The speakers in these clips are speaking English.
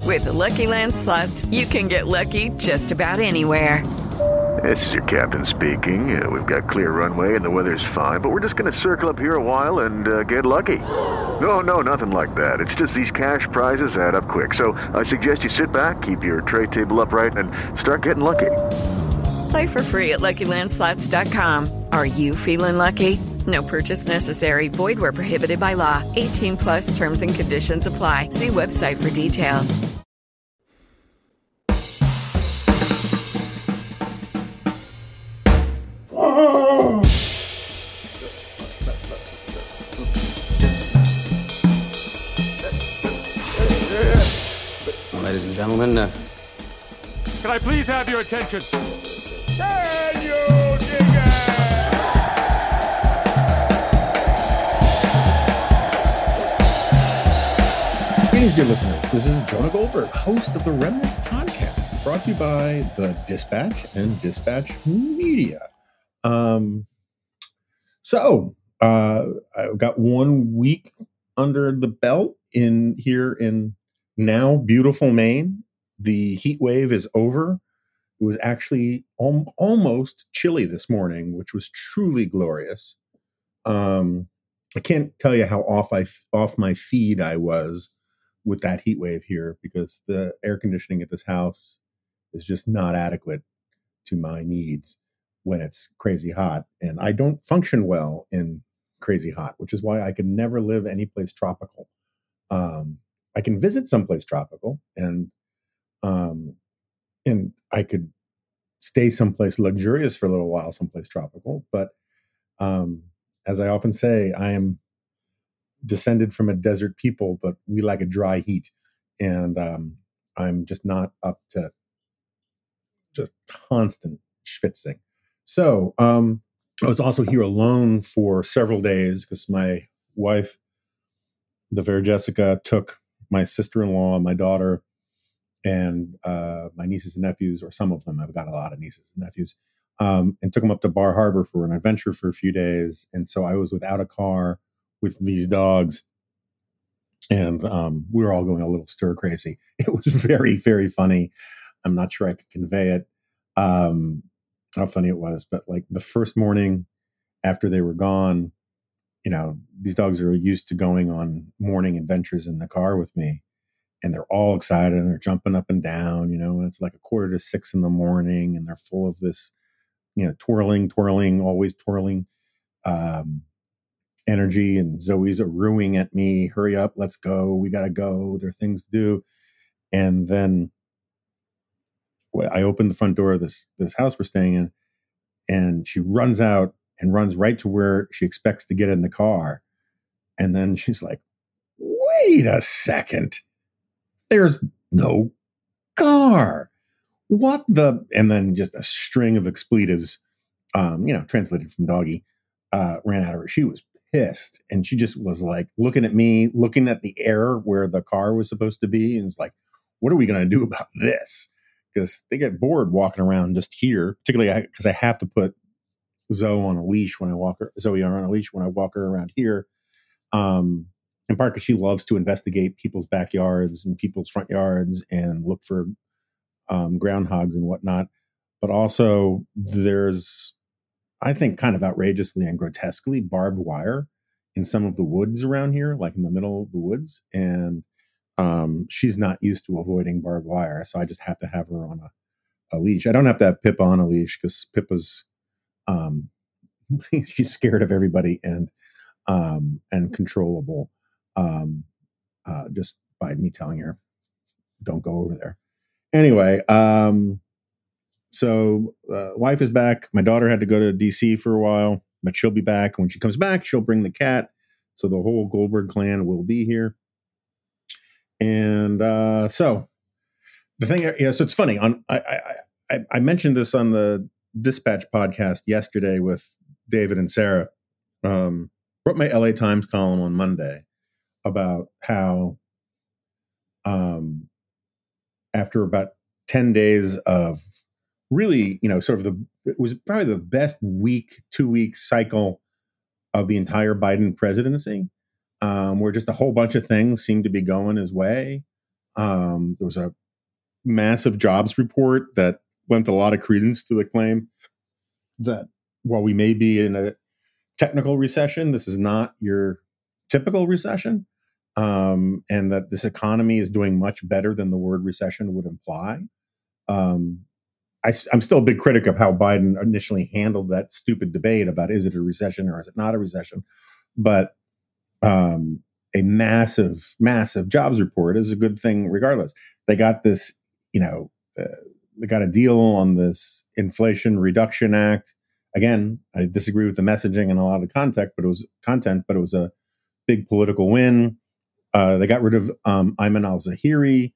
With the Lucky Land Slots, you can get lucky just about anywhere. This is your captain speaking. We've got clear runway and the weather's fine, but we're just going to circle up here a while and get lucky. No, nothing like that. It's just these cash prizes add up quick. So I suggest you sit back, keep your tray table upright, and start getting lucky. Play for free at LuckyLandSlots.com. Are you feeling lucky? No purchase necessary. Void where prohibited by law. 18 plus terms and conditions apply. See website for details. Ladies and gentlemen, can I please have your attention? Can you dig it? Greetings, dear listeners. This is Jonah Goldberg, host of the Remnant Podcast, brought to you by the Dispatch and Dispatch Media. I've got 1 week under the belt here in now beautiful Maine. The heat wave is over. It was actually almost chilly this morning, which was truly glorious. I can't tell you how off my feed I was with that heat wave here, because the air conditioning at this house is just not adequate to my needs when it's crazy hot. And I don't function well in crazy hot, which is why I could never live anyplace tropical. I can visit someplace tropical and I could stay someplace luxurious for a little while, someplace tropical. But as I often say, I am descended from a desert people, but we like a dry heat. And I'm just not up to just constant schwitzing. So I was also here alone for several days because my wife, the fair Jessica, took my sister-in-law, my daughter, and my nieces and nephews, or some of them. I've got a lot of nieces and nephews, and took them up to Bar Harbor for an adventure for a few days. And so I was without a car with these dogs, and we were all going a little stir crazy. It was very, very funny. I'm not sure I could convey it, how funny it was. But like the first morning after they were gone, these dogs are used to going on morning adventures in the car with me. And they're all excited and they're jumping up and down, and it's like 5:45 in the morning and they're full of this, twirling, always twirling energy. And Zoe's ruing at me. Hurry up. Let's go. We got to go. There are things to do. And then I opened the front door of this house we're staying in, and she runs out and runs right to where she expects to get in the car. And then she's like, wait a second. There's no car. What the? And then just a string of expletives, translated from doggy, ran at her. She was pissed. And she just was like looking at me, looking at the air where the car was supposed to be. And it's like, what are we going to do about this? Because they get bored walking around just here, particularly because I have to put Zoe on a leash when I walk her around here. In part because she loves to investigate people's backyards and people's front yards and look for groundhogs and whatnot. But also there's, I think, kind of outrageously and grotesquely barbed wire in some of the woods around here, like in the middle of the woods. And she's not used to avoiding barbed wire. So I just have to have her on a leash. I don't have to have Pippa on a leash because Pippa's, she's scared of everybody and controllable. Just by me telling her, don't go over there. Anyway, so wife is back. My daughter had to go to DC for a while, but she'll be back. When she comes back, she'll bring the cat. So the whole Goldberg clan will be here. And so the thing, so it's funny. I mentioned this on the Dispatch podcast yesterday with David and Sarah. Wrote my LA Times column on Monday about how after about 10 days of really, it was probably the best 2-week cycle of the entire Biden presidency, where just a whole bunch of things seemed to be going his way. There was a massive jobs report that lent a lot of credence to the claim that while we may be in a technical recession, this is not your typical recession, and that this economy is doing much better than the word recession would imply. I'm still a big critic of how Biden initially handled that stupid debate about is it a recession or is it not a recession, but a massive, massive jobs report is a good thing regardless. They got this, they got a deal on this Inflation Reduction Act. Again, I disagree with the messaging and a lot of the content, but it was a big political win. They got rid of Ayman al-Zawahiri,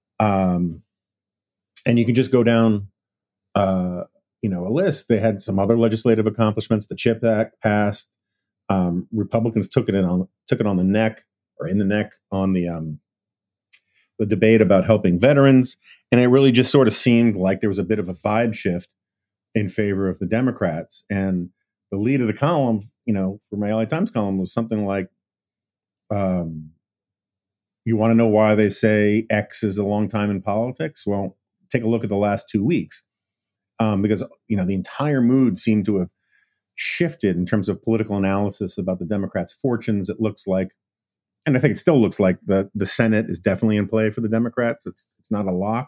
and you can just go down, a list. They had some other legislative accomplishments. The CHIP Act passed. Republicans took it on the neck on the debate about helping veterans, and it really just sort of seemed like there was a bit of a vibe shift in favor of the Democrats. And the lead of the column, for my LA Times column, was something like, you want to know why they say X is a long time in politics? Well, take a look at the last 2 weeks, because the entire mood seemed to have shifted in terms of political analysis about the Democrats' fortunes. It looks like, and I think it still looks like, the Senate is definitely in play for the Democrats. It's not a lock,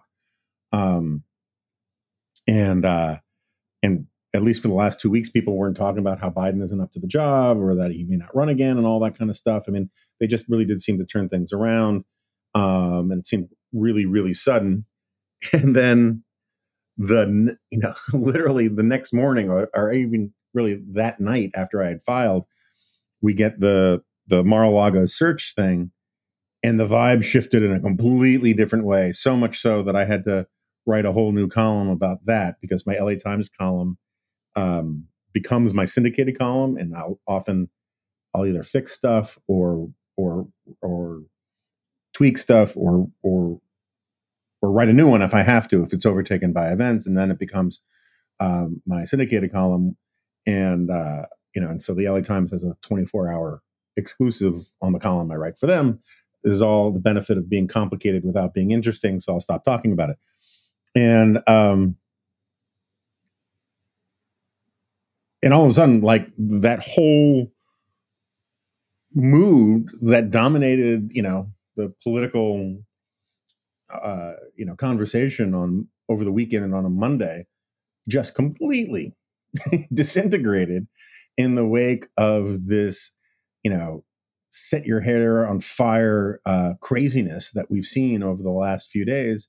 and at least for the last 2 weeks, people weren't talking about how Biden isn't up to the job or that he may not run again and all that kind of stuff. I mean, they just really did seem to turn things around, and it seemed really, really sudden. And then literally the next morning, or even really that night after I had filed, we get the Mar-a-Lago search thing, and the vibe shifted in a completely different way. So much so that I had to write a whole new column about that, because my LA Times column becomes my syndicated column, and I'll either fix stuff or tweak stuff or write a new one if I have to, if it's overtaken by events, and then it becomes my syndicated column. And and so the LA Times has a 24-hour exclusive on the column I write for them. This is all the benefit of being complicated without being interesting, so I'll stop talking about it. And all of a sudden, like, that whole mood that dominated, the political, conversation over the weekend and on a Monday, just completely disintegrated in the wake of this, set your hair on fire craziness that we've seen over the last few days,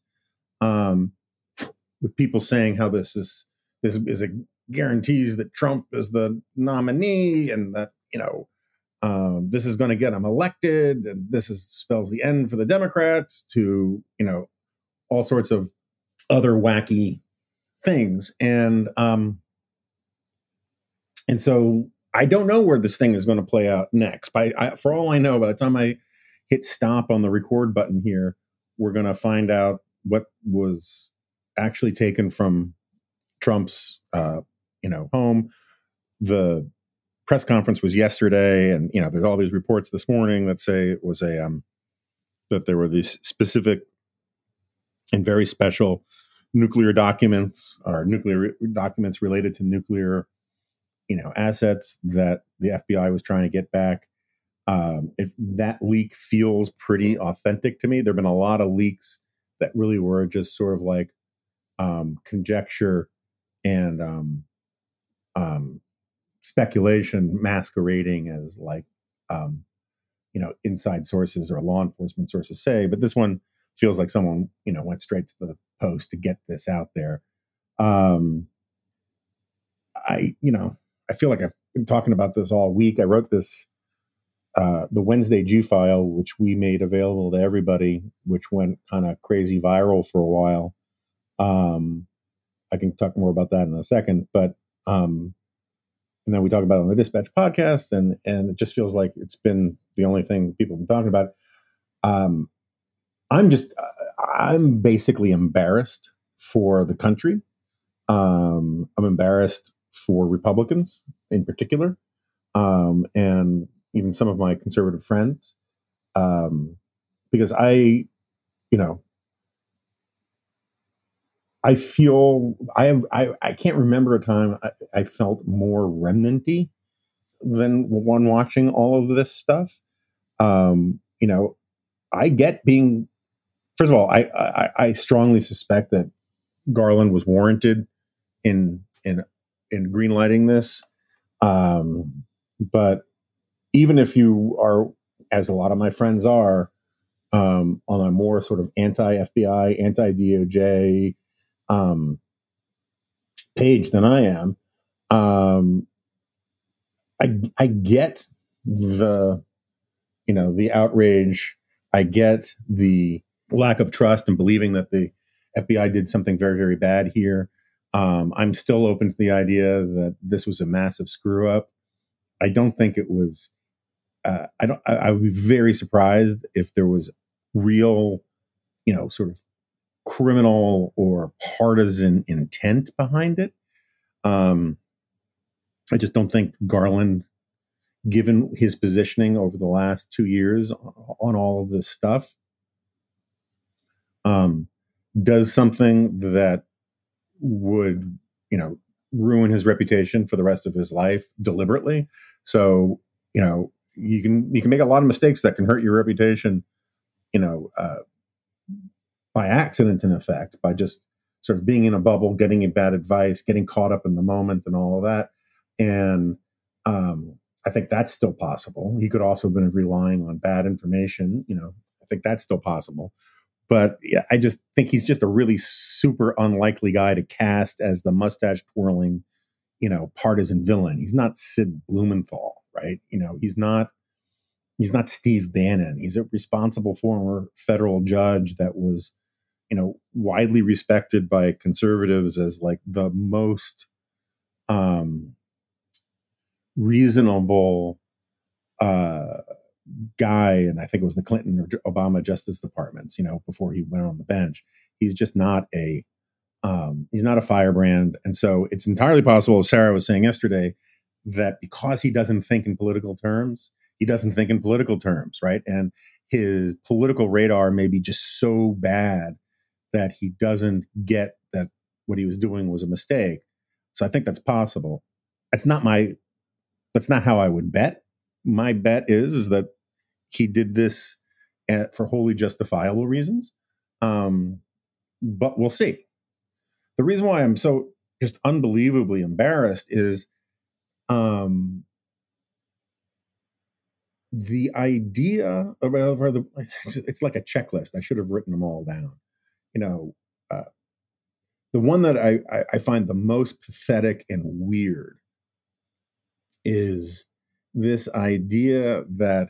with people saying how this is a guarantees that Trump is the nominee, and that this is going to get him elected, and this spells the end for the Democrats, to all sorts of other wacky things. And so I don't know where this thing is going to play out next. For all I know, by the time I hit stop on the record button here, we're going to find out what was actually taken from Trump's home. The press conference was yesterday, and there's all these reports this morning that say it was that there were these specific and very special nuclear documents related to nuclear assets that the FBI was trying to get back. If that leak feels pretty authentic to me. There have been a lot of leaks that really were just sort of like conjecture and speculation masquerading as like inside sources or law enforcement sources say. But this one feels like someone went straight to the Post to get this out there. I feel like I've been talking about this all week. I wrote this, the Wednesday Jew file, which we made available to everybody, which went kind of crazy viral for a while. I can talk more about that in a second, but and then we talk about it on the Dispatch podcast, and it just feels like it's been the only thing people have been talking about. I'm basically embarrassed for the country. I'm embarrassed for Republicans in particular, and even some of my conservative friends, because I you know, I feel I can't remember a time I felt more remnant-y than one watching all of this stuff. You know, I get being, first of all, I strongly suspect that Garland was warranted in greenlighting this. But even if you are, as a lot of my friends are, on a more sort of anti-FBI, anti-DOJ page than I am, I get the, you know, the outrage. I get the lack of trust and believing that the FBI did something very, very bad here. I'm still open to the idea that this was a massive screw up. I don't think it was. I would be very surprised if there was real, you know, sort of criminal or partisan intent behind it. I just don't think Garland, given his positioning over the last 2 years on all of this stuff, does something that would, you know, ruin his reputation for the rest of his life deliberately. So, you know, you can make a lot of mistakes that can hurt your reputation, you know, by accident, in effect, by just sort of being in a bubble, getting bad advice, getting caught up in the moment and all of that. And I think that's still possible. He could also have been relying on bad information. You know, I think that's still possible. But yeah, I just think he's just a really super unlikely guy to cast as the mustache twirling, you know, partisan villain. He's not Sid Blumenthal, right? You know, he's not Steve Bannon. He's a responsible former federal judge that was, you know, widely respected by conservatives as like the most reasonable guy, and I think it was the Clinton or Obama Justice Departments, you know, before he went on the bench. He's just not a firebrand. And so it's entirely possible, as Sarah was saying yesterday, that because he doesn't think in political terms, right? And his political radar may be just so bad that he doesn't get that what he was doing was a mistake. So I think that's possible. That's not how I would bet. My bet is that he did this for wholly justifiable reasons. But we'll see. The reason why I'm so just unbelievably embarrassed is the idea of it's like a checklist. I should have written them all down. You know, the one that I find the most pathetic and weird is this idea that,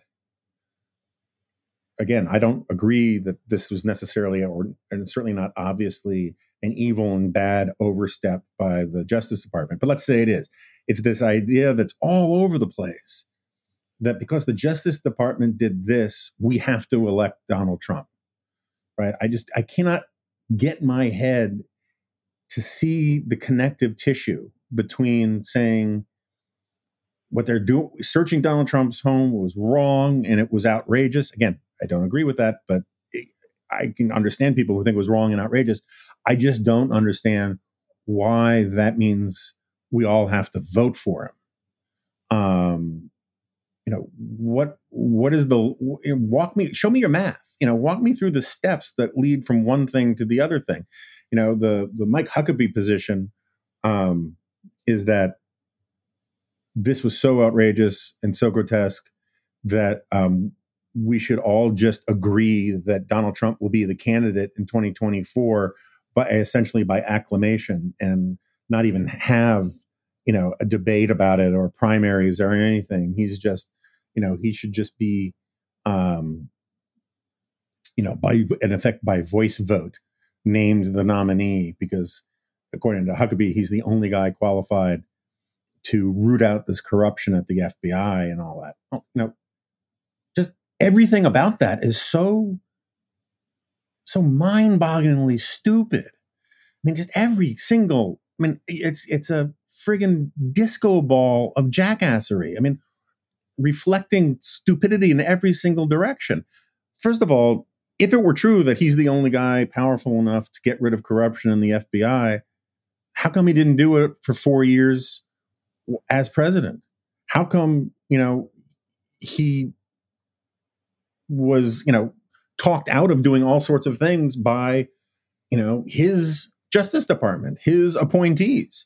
again, I don't agree that this was necessarily, and certainly not obviously, an evil and bad overstep by the Justice Department. But let's say it is. It's this idea that's all over the place that because the Justice Department did this, we have to elect Donald Trump, right? I cannot get my head to see the connective tissue between saying what they're doing, searching Donald Trump's home was wrong and it was outrageous. Again, I don't agree with that, but I can understand people who think it was wrong and outrageous. I just don't understand why that means we all have to vote for him. You know, what is show me your math, you know, walk me through the steps that lead from one thing to the other thing. You know, the Mike Huckabee position is that this was so outrageous and so grotesque that we should all just agree that Donald Trump will be the candidate in 2024, but essentially by acclamation, and not even have, you know, a debate about it or primaries or anything. He's just, you know, he should just be, you know, by voice vote, named the nominee, because according to Huckabee, he's the only guy qualified to root out this corruption at the FBI and all that. Oh, you know, just everything about that is so mind-bogglingly stupid. I mean, just every single, I mean, it's a friggin' disco ball of jackassery. I mean, reflecting stupidity in every single direction. First of all, if it were true that he's the only guy powerful enough to get rid of corruption in the FBI, how come he didn't do it for 4 years as president? How come, he was, talked out of doing all sorts of things by, his Justice Department, his appointees?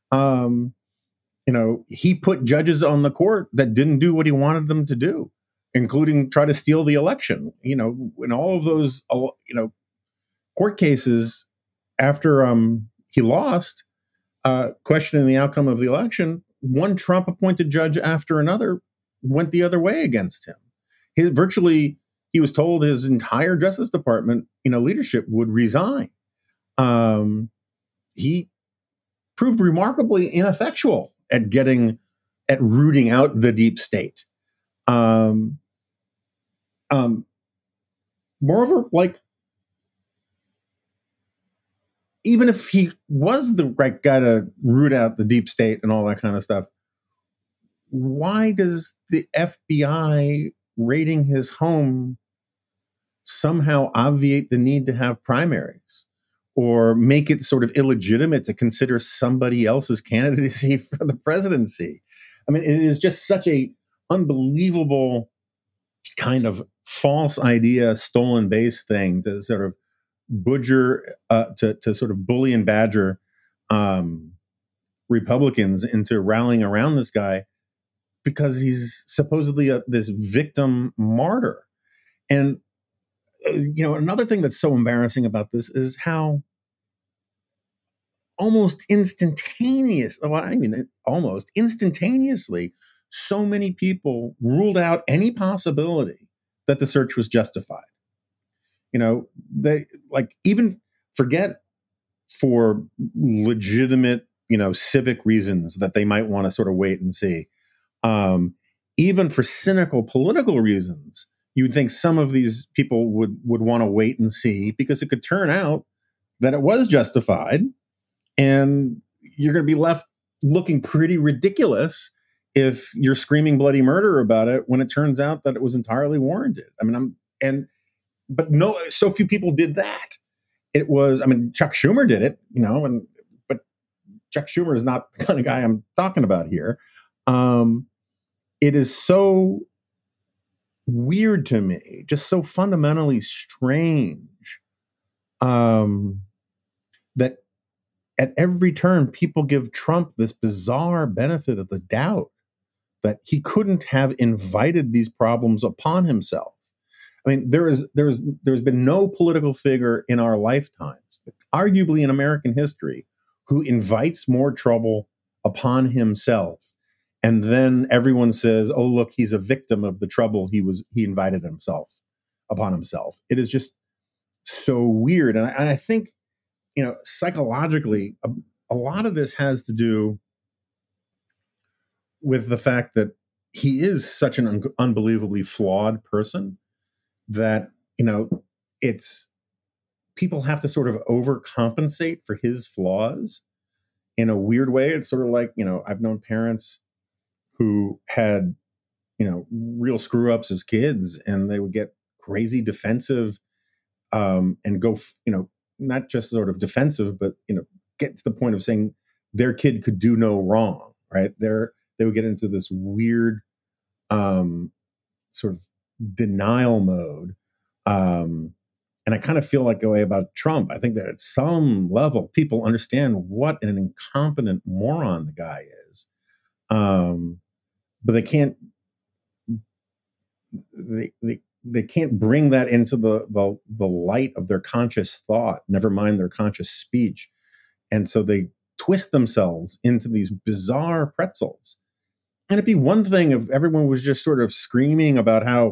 He put judges on the court that didn't do what he wanted them to do, including try to steal the election. In all of those, court cases after he lost, questioning the outcome of the election, one Trump-appointed judge after another went the other way against him. He was told his entire Justice Department, leadership would resign. He proved remarkably ineffectual at rooting out the deep state. Moreover, even if he was the right guy to root out the deep state and all that kind of stuff, why does the FBI raiding his home somehow obviate the need to have primaries or make it sort of illegitimate to consider somebody else's candidacy for the presidency? I mean, it is just such a unbelievable kind of false idea, stolen base thing to sort of to sort of bully and badger Republicans into rallying around this guy because he's supposedly this victim martyr. And, another thing that's so embarrassing about this is how almost instantaneously, so many people ruled out any possibility that the search was justified. They even forget for legitimate, civic reasons that they might want to sort of wait and see. Even for cynical political reasons, you would think some of these people would want to wait and see because it could turn out that it was justified, and you're going to be left looking pretty ridiculous if you're screaming bloody murder about it when it turns out that it was entirely warranted. But no, so few people did that. Chuck Schumer did it, but Chuck Schumer is not the kind of guy I'm talking about here. It is so weird to me, just so fundamentally strange, that at every turn, people give Trump this bizarre benefit of the doubt that he couldn't have invited these problems upon himself. I mean, there's been no political figure in our lifetimes, arguably in American history, who invites more trouble upon himself. And then everyone says, oh, look, he's a victim of the trouble he invited upon himself. It is just so weird. And I think, psychologically, a lot of this has to do with the fact that he is such an unbelievably flawed person that, it's people have to sort of overcompensate for his flaws in a weird way. It's sort of like, I've known parents who had, real screw ups as kids, and they would get crazy defensive and go, not just sort of defensive, but, get to the point of saying their kid could do no wrong, right? They would get into this weird sort of denial mode. And I kind of feel like the way about Trump. I think that at some level, people understand what an incompetent moron the guy is. But they can't bring that into the light of their conscious thought, never mind their conscious speech. And so they twist themselves into these bizarre pretzels. And it'd be one thing if everyone was just sort of screaming about how,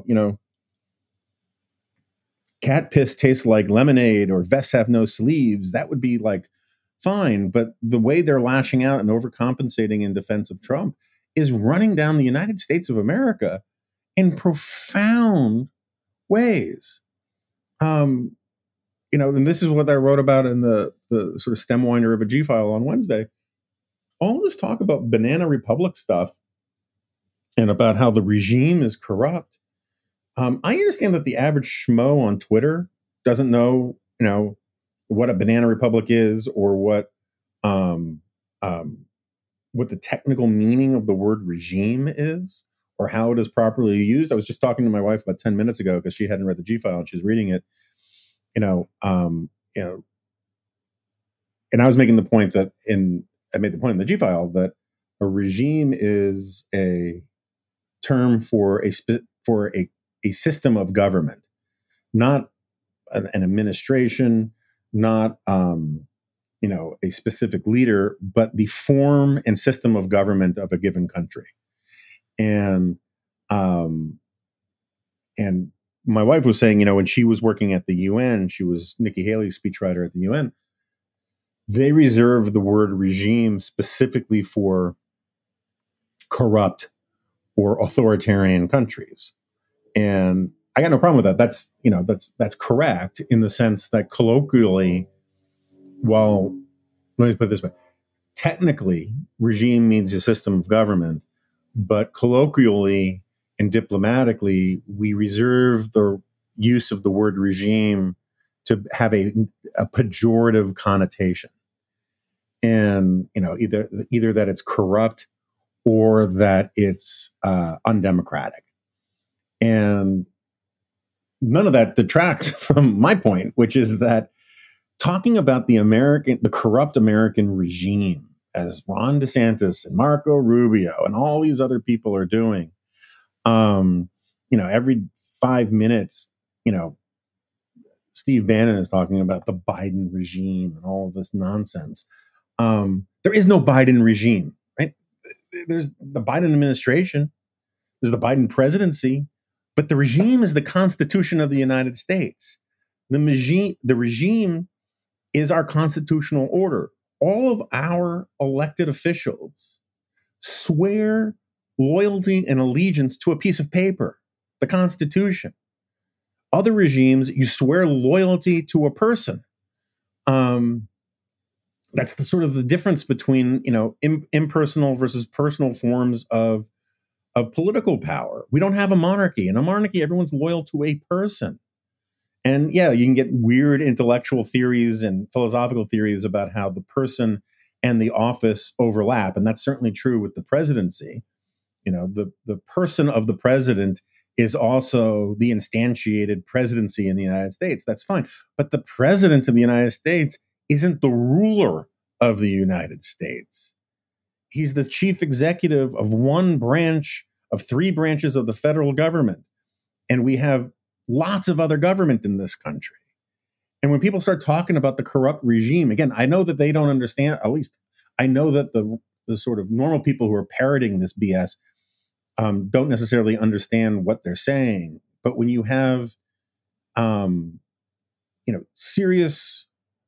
cat piss tastes like lemonade or vests have no sleeves. That would be fine. But the way they're lashing out and overcompensating in defense of Trump is running down the United States of America in profound ways. And this is what I wrote about in the sort of stem winder of a G-file on Wednesday. All this talk about Banana Republic stuff and about how the regime is corrupt I understand that the average schmo on Twitter doesn't know, what a banana republic is or um, what the technical meaning of the word regime is or how it is properly used. I was just talking to my wife about 10 minutes ago because she hadn't read the G-File and she was reading it, and I was making the point I made the point in the G-File that a regime is a term for a system of government, not an administration, not a specific leader, but the form and system of government of a given country. And my wife was saying, when she was working at the UN, she was Nikki Haley's speechwriter at the UN. They reserve the word regime specifically for corrupt or authoritarian countries. And I got no problem with that. That's correct in the sense that colloquially, well, let me put it this way. Technically, regime means a system of government, but colloquially and diplomatically, we reserve the use of the word regime to have a pejorative connotation. And, either that it's corrupt or that it's undemocratic. And none of that detracts from my point, which is that talking about the corrupt American regime, as Ron DeSantis and Marco Rubio and all these other people are doing, every 5 minutes, Steve Bannon is talking about the Biden regime and all of this nonsense. There is no Biden regime, right? There's the Biden administration, there's the Biden presidency, but the regime is the Constitution of the United States. The regime is our constitutional order. All of our elected officials swear loyalty and allegiance to a piece of paper, the Constitution. Other regimes, you swear loyalty to a person. That's the sort of the difference between, impersonal versus personal forms of political power. We don't have a monarchy. In a monarchy, everyone's loyal to a person. And yeah, you can get weird intellectual theories and philosophical theories about how the person and the office overlap. And that's certainly true with the presidency. The person of the president is also the instantiated presidency in the United States. That's fine. But the president of the United States isn't the ruler of the United States. He's the chief executive of one branch of 3 branches of the federal government. And we have lots of other government in this country. And when people start talking about the corrupt regime, again, I know that they don't understand, at least I know that the sort of normal people who are parroting this BS don't necessarily understand what they're saying. But when you have, serious,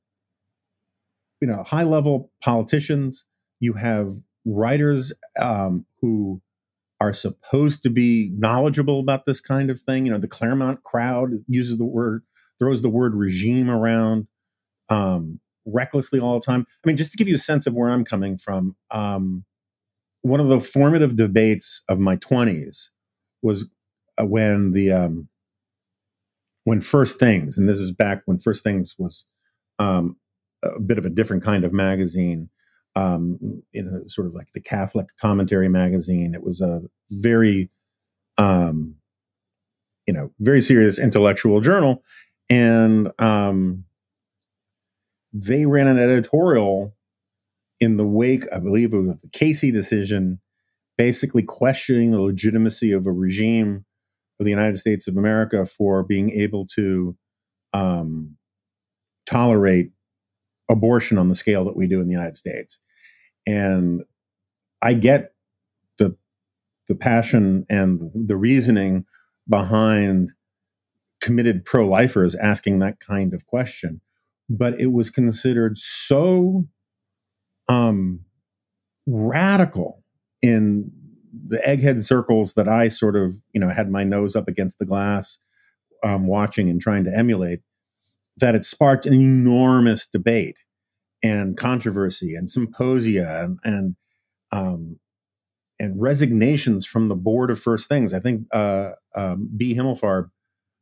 high-level politicians, you have writers who are supposed to be knowledgeable about this kind of thing. The Claremont crowd throws the word regime around recklessly all the time. I mean, just to give you a sense of where I'm coming from, one of the formative debates of my 20s was when First Things, and this is back when First Things was a bit of a different kind of magazine, sort of like the Catholic commentary magazine. It was a very, very serious intellectual journal. And they ran an editorial in the wake, I believe it was the Casey decision, basically questioning the legitimacy of a regime of the United States of America for being able to tolerate abortion on the scale that we do in the United States. And I get the passion and the reasoning behind committed pro-lifers asking that kind of question. But it was considered so radical in the egghead circles that I sort of, had my nose up against the glass watching and trying to emulate, that it sparked an enormous debate and controversy and symposia and resignations from the board of First Things. I think B. Himmelfarb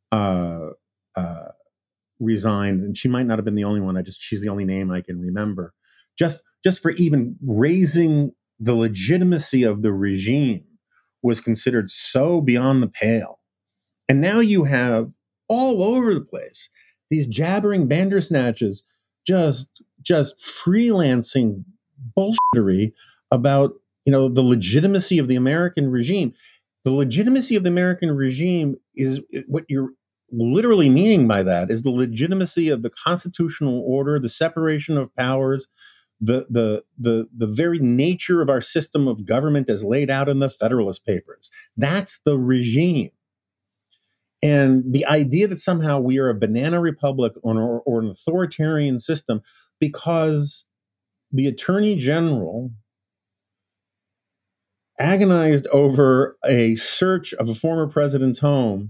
resigned, and she might not have been the only one. She's the only name I can remember. Just for even raising the legitimacy of the regime was considered so beyond the pale. And now you have all over the place these jabbering bandersnatches just freelancing bullshittery about, the legitimacy of the American regime. The legitimacy of the American regime is what you're literally meaning by that is the legitimacy of the constitutional order, the separation of powers, the very nature of our system of government as laid out in the Federalist Papers. That's the regime. And the idea that somehow we are a banana republic or an authoritarian system because the Attorney General agonized over a search of a former president's home,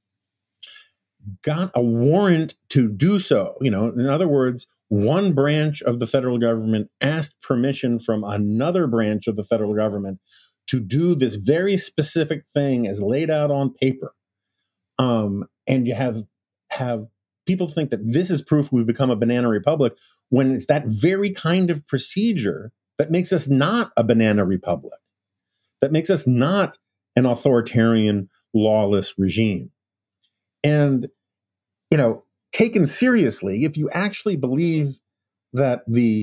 got a warrant to do so. In other words, one branch of the federal government asked permission from another branch of the federal government to do this very specific thing as laid out on paper. And you have people think that this is proof we've become a banana republic when it's that very kind of procedure that makes us not a banana republic, that makes us not an authoritarian, lawless regime. And, taken seriously, if you actually believe that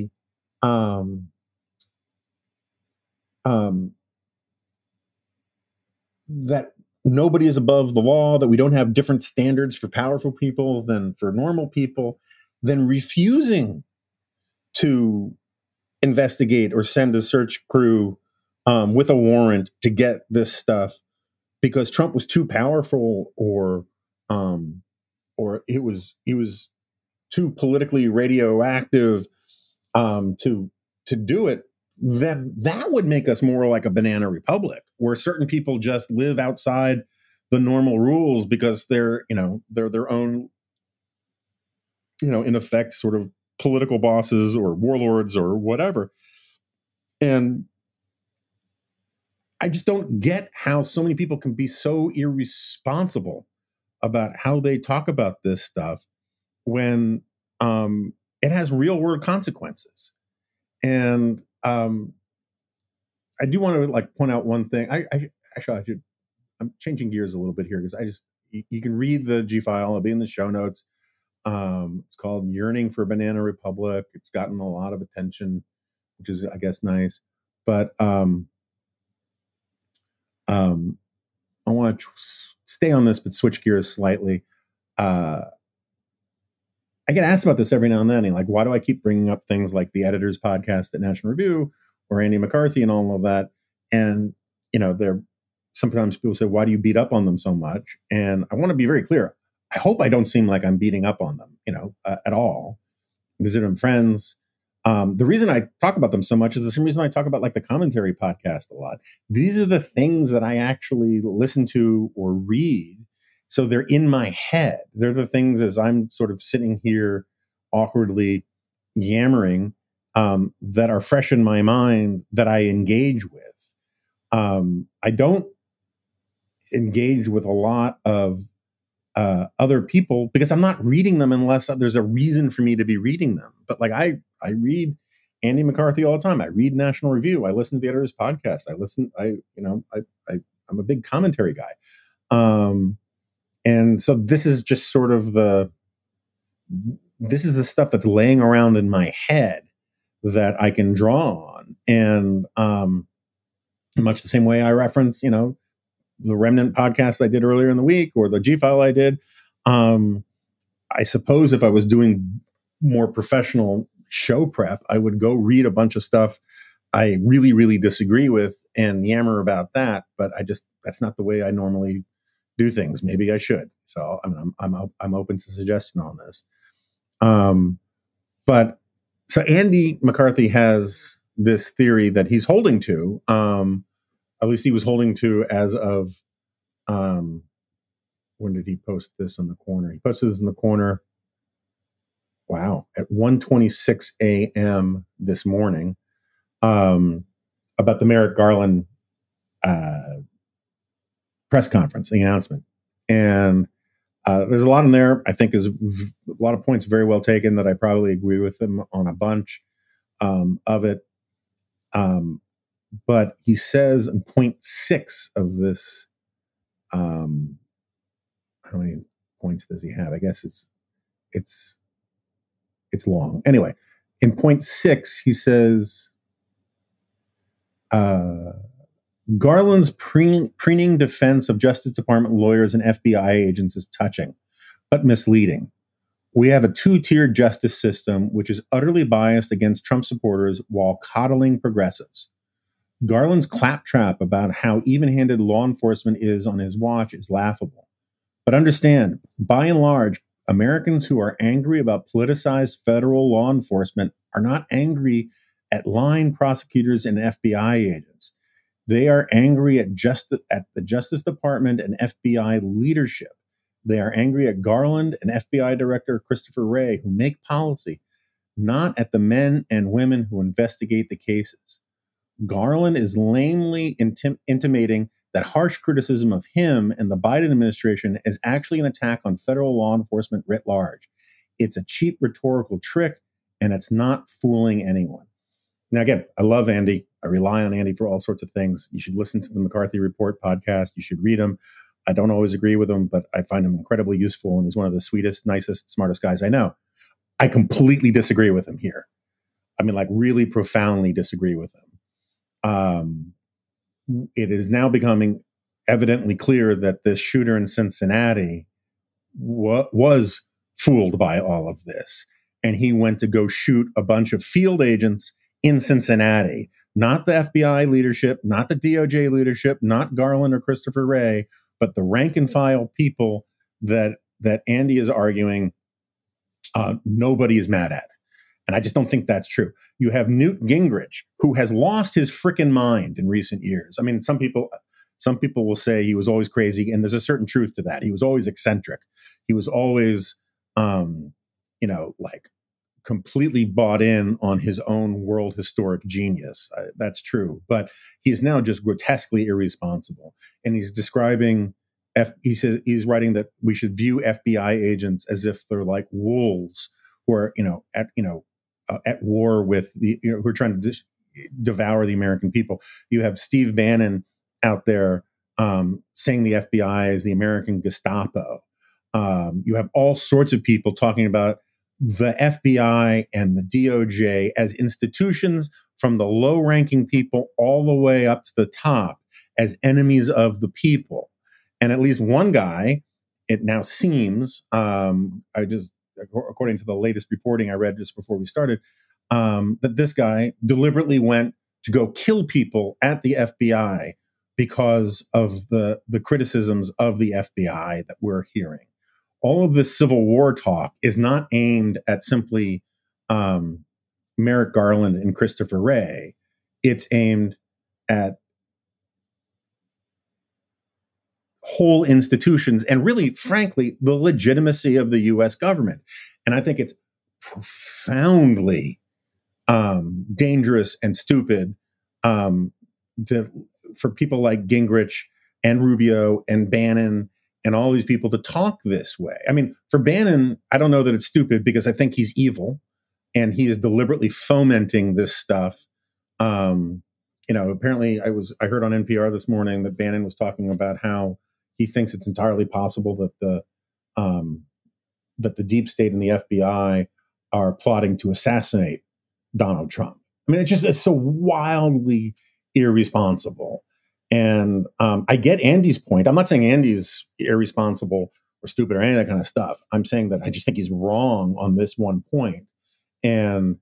that nobody is above the law, that we don't have different standards for powerful people than for normal people, then refusing to investigate or send a search crew with a warrant to get this stuff because Trump was too powerful or he was too politically radioactive to do it, then that would make us more like a banana republic where certain people just live outside the normal rules because they're their own, in effect, sort of political bosses or warlords or whatever. And I just don't get how so many people can be so irresponsible about how they talk about this stuff when it has real world consequences. And I do want to point out one thing. I'm changing gears a little bit here because you can read the G file. It'll be in the show notes. It's called Yearning for a Banana Republic. It's gotten a lot of attention, which is, I guess, nice. But I want to stay on this, but switch gears slightly. I get asked about this every now and then. Why do I keep bringing up things like the Editor's Podcast at National Review or Andy McCarthy and all of that? And, sometimes people say, why do you beat up on them so much? And I want to be very clear. I hope I don't seem like I'm beating up on them, at all. Because I'm friends. The reason I talk about them so much is the same reason I talk about the commentary podcast a lot. These are the things that I actually listen to or read. So they're in my head. They're the things as I'm sort of sitting here awkwardly yammering that are fresh in my mind that I engage with. I don't engage with a lot of other people because I'm not reading them unless there's a reason for me to be reading them. But I read Andy McCarthy all the time. I read National Review. I listen to the Editor's Podcast. I'm a big commentary guy. And so this is just sort of the stuff that's laying around in my head that I can draw on. And much the same way I reference, the Remnant podcast I did earlier in the week or the G-File I did. I suppose if I was doing more professional show prep, I would go read a bunch of stuff I really, really disagree with and yammer about that. But that's not the way I normally do things. Maybe I should. So I'm open to suggestion on this. But so Andy McCarthy has this theory that he's holding to, at least he was holding to as of, when did he post this in the corner? He posted this in the corner. Wow. At 1:26 a.m. this morning, about the Merrick Garland press conference, the announcement. And there's a lot in there, I think, is a lot of points very well taken that I probably agree with him on a bunch of it. But he says in point 6 of this, how many points does he have? I guess it's long. Anyway, in point 6, he says, Garland's preening defense of Justice Department lawyers and FBI agents is touching, but misleading. We have a two-tiered justice system which is utterly biased against Trump supporters while coddling progressives. Garland's claptrap about how even-handed law enforcement is on his watch is laughable. But understand, by and large, Americans who are angry about politicized federal law enforcement are not angry at lying prosecutors and FBI agents. They are angry at the Justice Department and FBI leadership. They are angry at Garland and FBI Director Christopher Wray, who make policy, not at the men and women who investigate the cases. Garland is lamely intimating that harsh criticism of him and the Biden administration is actually an attack on federal law enforcement writ large. It's a cheap rhetorical trick, and it's not fooling anyone. Now, again, I love Andy. I rely on Andy for all sorts of things. You should listen to the McCarthy Report podcast. You should read him. I don't always agree with him, but I find him incredibly useful, and he's one of the sweetest, nicest, smartest guys I know. I completely disagree with him here. I mean, like, really profoundly disagree with him. It is now becoming evidently clear that this shooter in Cincinnati was fooled by all of this. And he went to go shoot a bunch of field agents in Cincinnati, not the FBI leadership, not the DOJ leadership, not Garland or Christopher Wray, but the rank and file people that Andy is arguing nobody is mad at. And I just don't think that's true. You have Newt Gingrich, who has lost his frickin' mind in recent years. I mean, some people will say he was always crazy, and there's a certain truth to that. He was always eccentric. He was always, like completely bought in on his own world historic genius. That's true. But he's now just grotesquely irresponsible. And he's describing, he says he's writing that we should view FBI agents as if they're like wolves who are, at war with who are trying to devour the American people. You have Steve Bannon out there saying the FBI is the American Gestapo. You have all sorts of people talking about the FBI and the DOJ as institutions from the low-ranking people all the way up to the top as enemies of the people. And at least one guy, it now seems, according to the latest reporting I read just before we started, that this guy deliberately went to go kill people at the FBI because of the criticisms of the FBI that we're hearing. All of this Civil War talk is not aimed at simply Merrick Garland and Christopher Wray. It's aimed at whole institutions and really, frankly, the legitimacy of the U.S. government. And I think it's profoundly dangerous and stupid for people like Gingrich and Rubio and Bannon and all these people to talk this way. I mean, for Bannon, I don't know that it's stupid because I think he's evil and he is deliberately fomenting this stuff. Apparently I heard on NPR this morning that Bannon was talking about how he thinks it's entirely possible that the deep state and the FBI are plotting to assassinate Donald Trump. I mean, it's so wildly irresponsible. And I get Andy's point. I'm not saying Andy's irresponsible or stupid or any of that kind of stuff. I'm saying that I just think he's wrong on this one point. And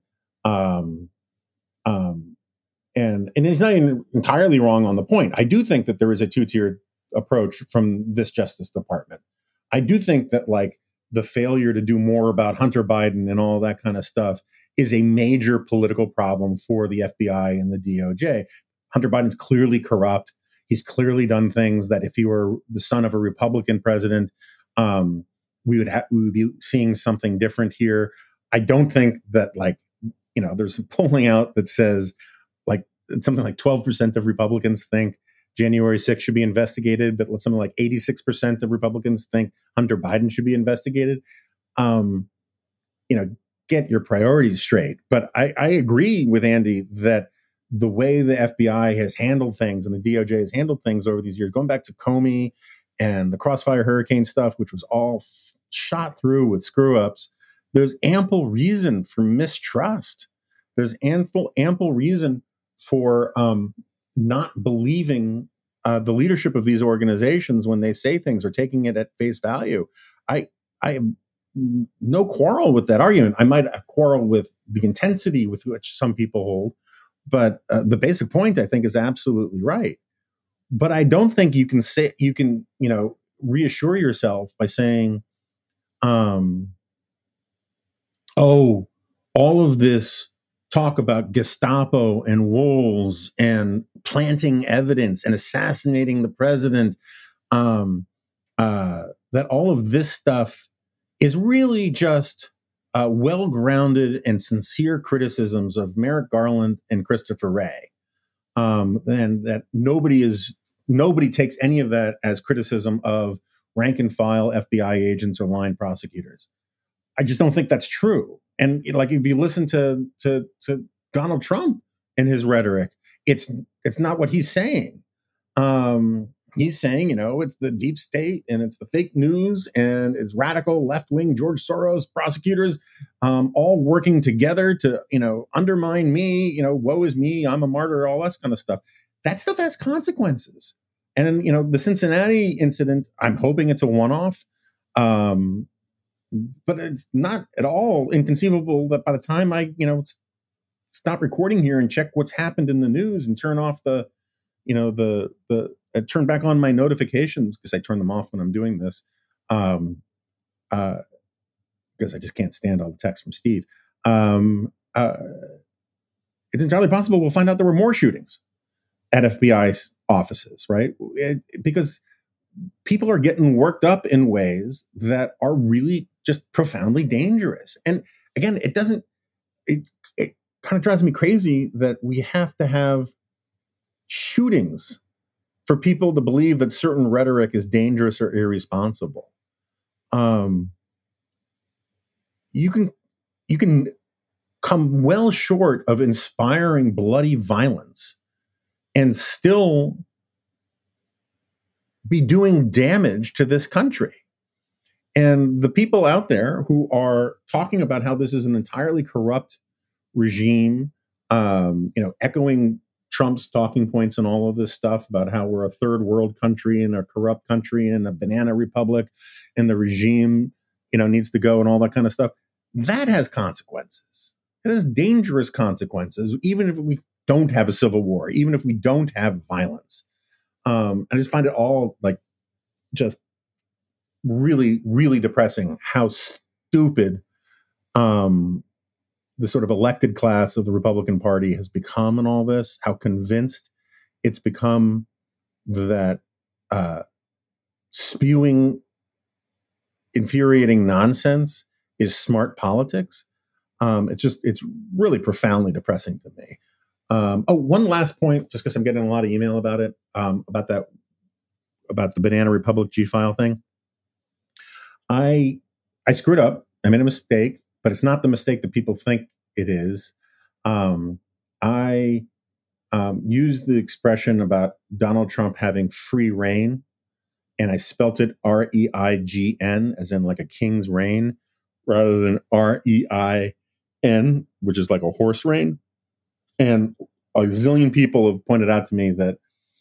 he's not even entirely wrong on the point. I do think that there is a two-tiered approach from this Justice Department. I do think that like the failure to do more about Hunter Biden and all that kind of stuff is a major political problem for the FBI and the DOJ. Hunter Biden's clearly corrupt. He's clearly done things that if he were the son of a Republican president, we would be seeing something different here. I don't think that there's some polling out that says like something like 12% of Republicans think January 6th should be investigated, but something like 86% of Republicans think Hunter Biden should be investigated. Get your priorities straight. But I agree with Andy that the way the FBI has handled things and the DOJ has handled things over these years, going back to Comey and the Crossfire Hurricane stuff, which was all shot through with screw-ups, there's ample reason for mistrust. There's ample reason for not believing the leadership of these organizations when they say things or taking it at face value. I have no quarrel with that argument. I might quarrel with the intensity with which some people hold, but the basic point, I think, is absolutely right. But I don't think you can reassure yourself by saying, all of this talk about Gestapo and wolves and planting evidence and assassinating the president, that all of this stuff is really just well-grounded and sincere criticisms of Merrick Garland and Christopher Wray, and that nobody takes any of that as criticism of rank and file FBI agents or line prosecutors. I just don't think that's true. And if you listen to Donald Trump and his rhetoric, it's not what he's saying. He's saying, it's the deep state and it's the fake news and it's radical left-wing George Soros prosecutors all working together to, undermine me, woe is me, I'm a martyr, all that kind of stuff. That stuff has consequences. And, the Cincinnati incident, I'm hoping it's a one-off. But it's not at all inconceivable that by the time I, stop recording here and check what's happened in the news and turn off turn back on my notifications, because I turn them off when I'm doing this, because I just can't stand all the text from Steve. It's entirely possible we'll find out there were more shootings at FBI offices, right? Because people are getting worked up in ways that are really just profoundly dangerous. And again, it kind of drives me crazy that we have to have shootings for people to believe that certain rhetoric is dangerous or irresponsible. You can come well short of inspiring bloody violence and still be doing damage to this country. And the people out there who are talking about how this is an entirely corrupt regime, echoing Trump's talking points and all of this stuff about how we're a third world country and a corrupt country and a banana republic and the regime, needs to go and all that kind of stuff, that has consequences. It has dangerous consequences, even if we don't have a civil war, even if we don't have violence. I just find it all just really, really depressing how stupid the sort of elected class of the Republican Party has become in all this, how convinced it's become that spewing infuriating nonsense is smart politics. It's really profoundly depressing to me. One last point, just because I'm getting a lot of email about it, about the Banana Republic G-File thing. I screwed up. I made a mistake, but it's not the mistake that people think it is. I used the expression about Donald Trump having free reign, and I spelt it R-E-I-G-N, as in like a king's reign, rather than R-E-I-N, which is like a horse reign. And a zillion people have pointed out to me that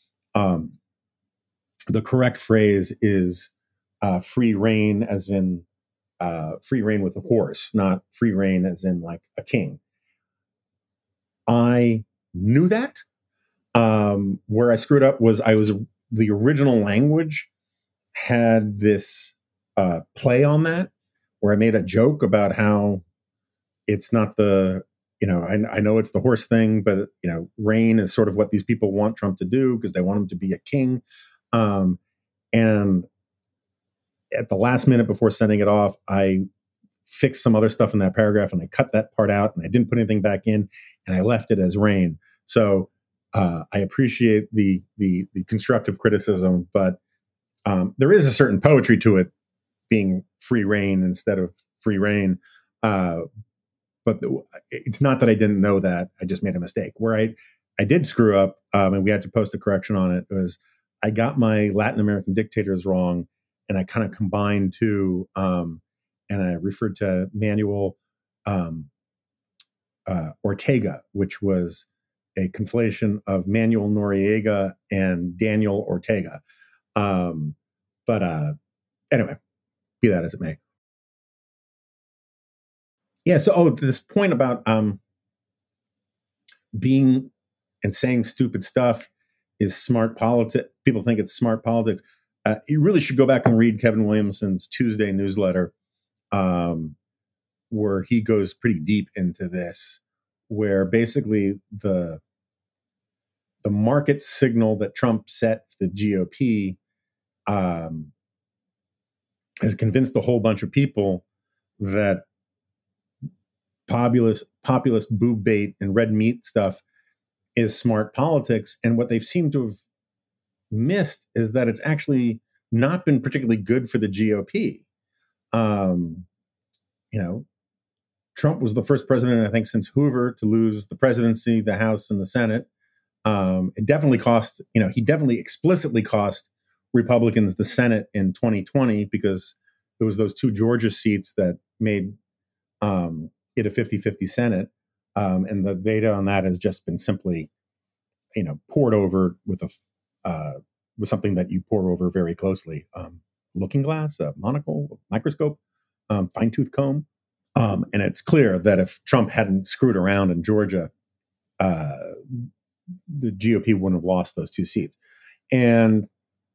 the correct phrase is free reign, as in free reign with a horse, not free reign as in like a king. I knew that. Where I screwed up was the original language had this play on that, where I made a joke about how it's not the, I know it's the horse thing, but, reign is sort of what these people want Trump to do because they want him to be a king. And at the last minute before sending it off, I fixed some other stuff in that paragraph and I cut that part out and I didn't put anything back in and I left it as reign. So I appreciate the constructive criticism, but there is a certain poetry to it, being free reign instead of free reign. But it's not that I didn't know that. I just made a mistake. Where I did screw up, and we had to post a correction on it, was I got my Latin American dictators wrong, and I kind of combined two, and I referred to Manuel Ortega, which was a conflation of Manuel Noriega and Daniel Ortega. But anyway, be that as it may. Yeah. So, this point about being and saying stupid stuff is smart politics. People think it's smart politics. You really should go back and read Kevin Williamson's Tuesday newsletter, where he goes pretty deep into this, where basically the market signal that Trump set for the GOP has convinced a whole bunch of people that populist boob bait and red meat stuff is smart politics. And what they've seemed to have missed is that it's actually not been particularly good for the GOP. Trump was the first president, I think, since Hoover to lose the presidency, the House, and the Senate. It definitely cost, he definitely explicitly cost Republicans the Senate in 2020, because it was those two Georgia seats that made it a 50-50 Senate. And the data on that has just been simply, poured over with something that you pour over very closely. Looking glass, a monocle, microscope, fine-tooth comb. And it's clear that if Trump hadn't screwed around in Georgia, the GOP wouldn't have lost those two seats. And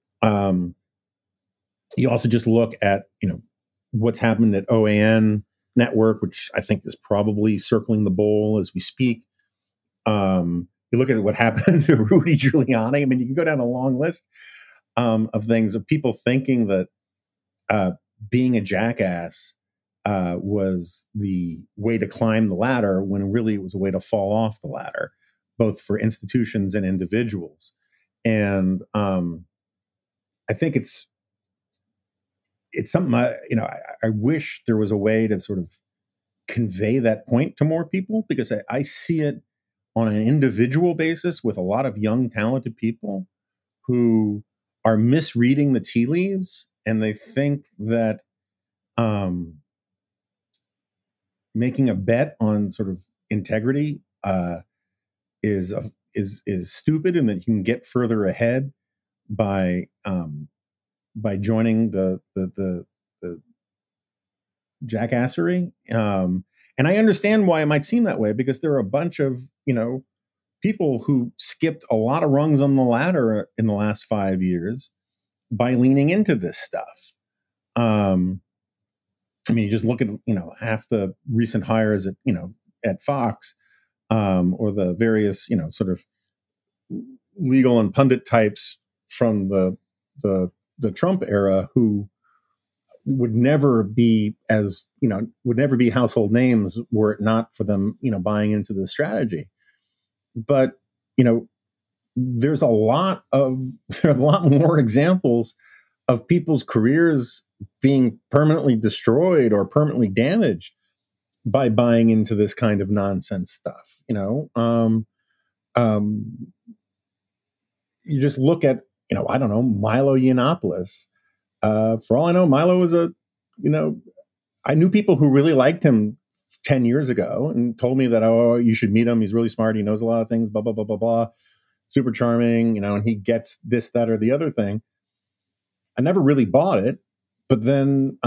you also just look at, what's happened at OAN network, which I think is probably circling the bowl as we speak. You look at what happened to Rudy Giuliani. I mean, you can go down a long list of things, of people thinking that being a jackass was the way to climb the ladder, when really it was a way to fall off the ladder, both for institutions and individuals. And I think it's something, I wish there was a way to sort of convey that point to more people, because I see it on an individual basis with a lot of young, talented people who are misreading the tea leaves, and they think that making a bet on sort of integrity is stupid, and that you can get further ahead by joining the jackassery. And I understand why it might seem that way, because there are a bunch of, people who skipped a lot of rungs on the ladder in the last 5 years by leaning into this stuff. You just look at, half the recent hires at Fox, or the various, sort of legal and pundit types from the Trump era, who would never be household names were it not for them, buying into the strategy. But, there's a lot more examples of people's careers being permanently destroyed or permanently damaged by buying into this kind of nonsense stuff. You just look at, I don't know, Milo Yiannopoulos. For all I know, Milo was I knew people who really liked him 10 years ago and told me that, oh, you should meet him. He's really smart. He knows a lot of things, blah, blah, blah, blah, blah. Super charming, and he gets this, that, or the other thing. I never really bought it. But then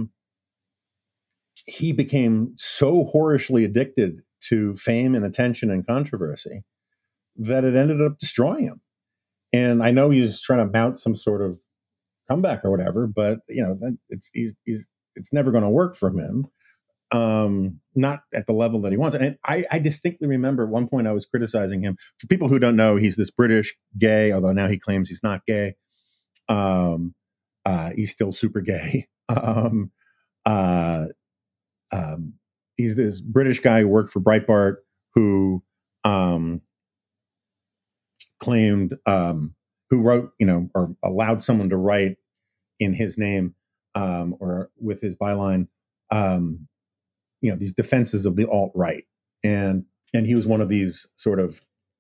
he became so whorishly addicted to fame and attention and controversy that it ended up destroying him. And I know he's trying to mount some sort of comeback or whatever, but it's never going to work for him. Not at the level that he wants. And I distinctly remember at one point I was criticizing him. For people who don't know, he's this British gay, although now he claims he's not gay. He's still super gay. He's this British guy who worked for Breitbart, who claimed, who wrote, or allowed someone to write in his name, or with his byline, these defenses of the alt-right. And he was one of these sort of,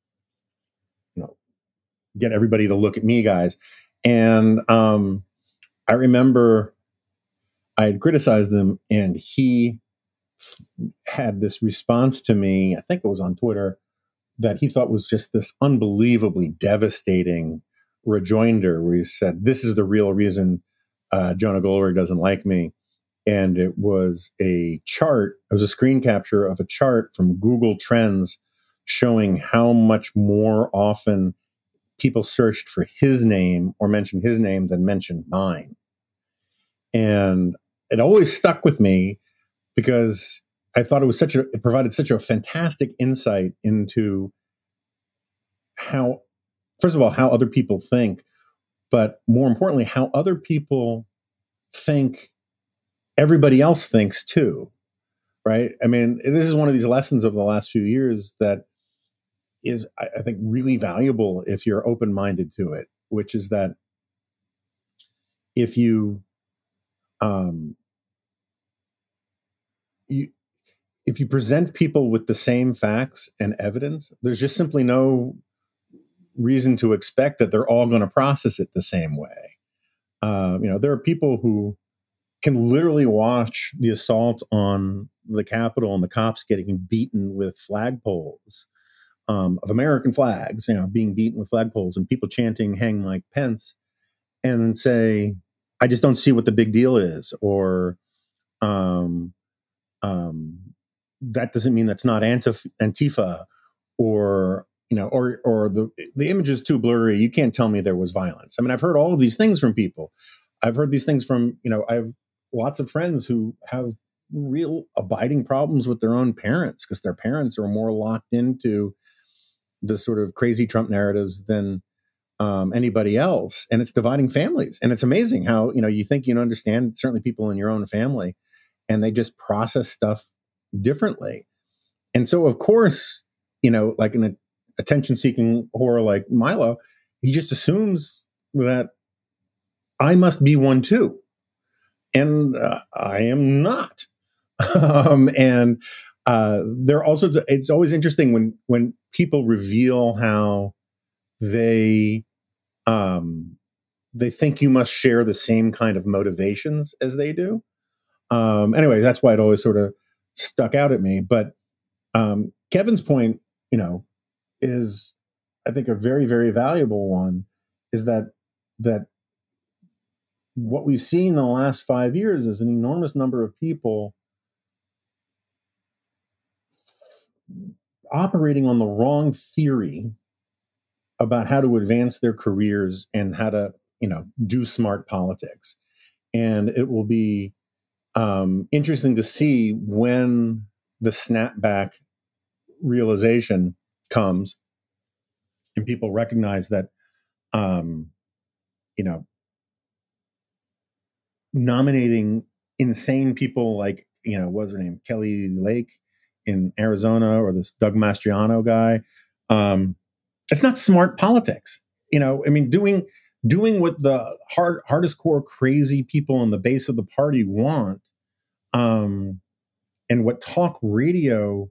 get everybody to look at me guys. And I remember I had criticized him, and he had this response to me, I think it was on Twitter, that he thought was just this unbelievably devastating rejoinder, where he said, this is the real reason Jonah Goldberg doesn't like me. And it was a chart. It was a screen capture of a chart from Google Trends showing how much more often people searched for his name or mentioned his name than mentioned mine. And it always stuck with me because I thought it provided such a fantastic insight into how, first of all, how other people think, but more importantly, how other people think everybody else thinks too, right? I mean, this is one of these lessons of the last few years that is, I think, really valuable if you're open-minded to it, which is that if you present people with the same facts and evidence, there's just simply no reason to expect that they're all going to process it the same way. There are people who can literally watch the assault on the Capitol and the cops getting beaten with flagpoles of American flags, being beaten with flagpoles, and people chanting "Hang Mike Pence," and say, "I just don't see what the big deal is," or that doesn't mean that's not Antifa, or or the image is too blurry. You can't tell me there was violence. I mean, I've heard all of these things from people. I've heard these things from, I have lots of friends who have real abiding problems with their own parents because their parents are more locked into the sort of crazy Trump narratives than anybody else. And it's dividing families. And it's amazing how, you think you understand certainly people in your own family, and they just process stuff differently. And so, of course, like an attention-seeking whore like Milo, he just assumes that I must be one too. And I am not. And there are also, it's always interesting when people reveal how they think you must share the same kind of motivations as they do. Anyway, that's why it always sort of stuck out at me. But Kevin's point, is, I think, a very, very valuable one, is that what we've seen in the last 5 years is an enormous number of people operating on the wrong theory about how to advance their careers and how to, do smart politics. And it will be interesting to see when the snapback realization comes and people recognize that, nominating insane people like, what's her name, Kelly Lake in Arizona, or this Doug Mastriano guy, it's not smart politics. Doing what the hardest core crazy people on the base of the party want, and what talk radio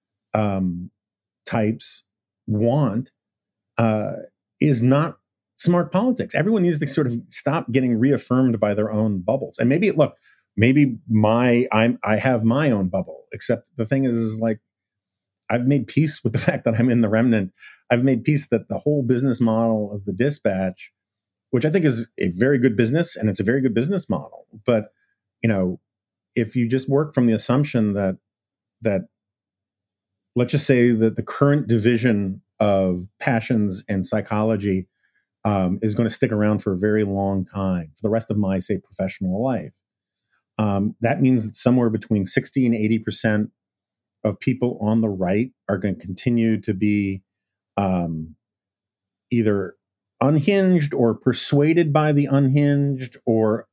types want, is not smart politics. Everyone needs to sort of stop getting reaffirmed by their own bubbles. And maybe I have my own bubble, except the thing is like, I've made peace with the fact that I'm in the remnant. I've made peace that the whole business model of the Dispatch, which I think is a very good business, and it's a very good business model. But, if you just work from the assumption that let's just say that the current division of passions and psychology is going to stick around for a very long time, for the rest of my, say, professional life. That means that somewhere between 60 and 80% of people on the right are going to continue to be either unhinged or persuaded by the unhinged, or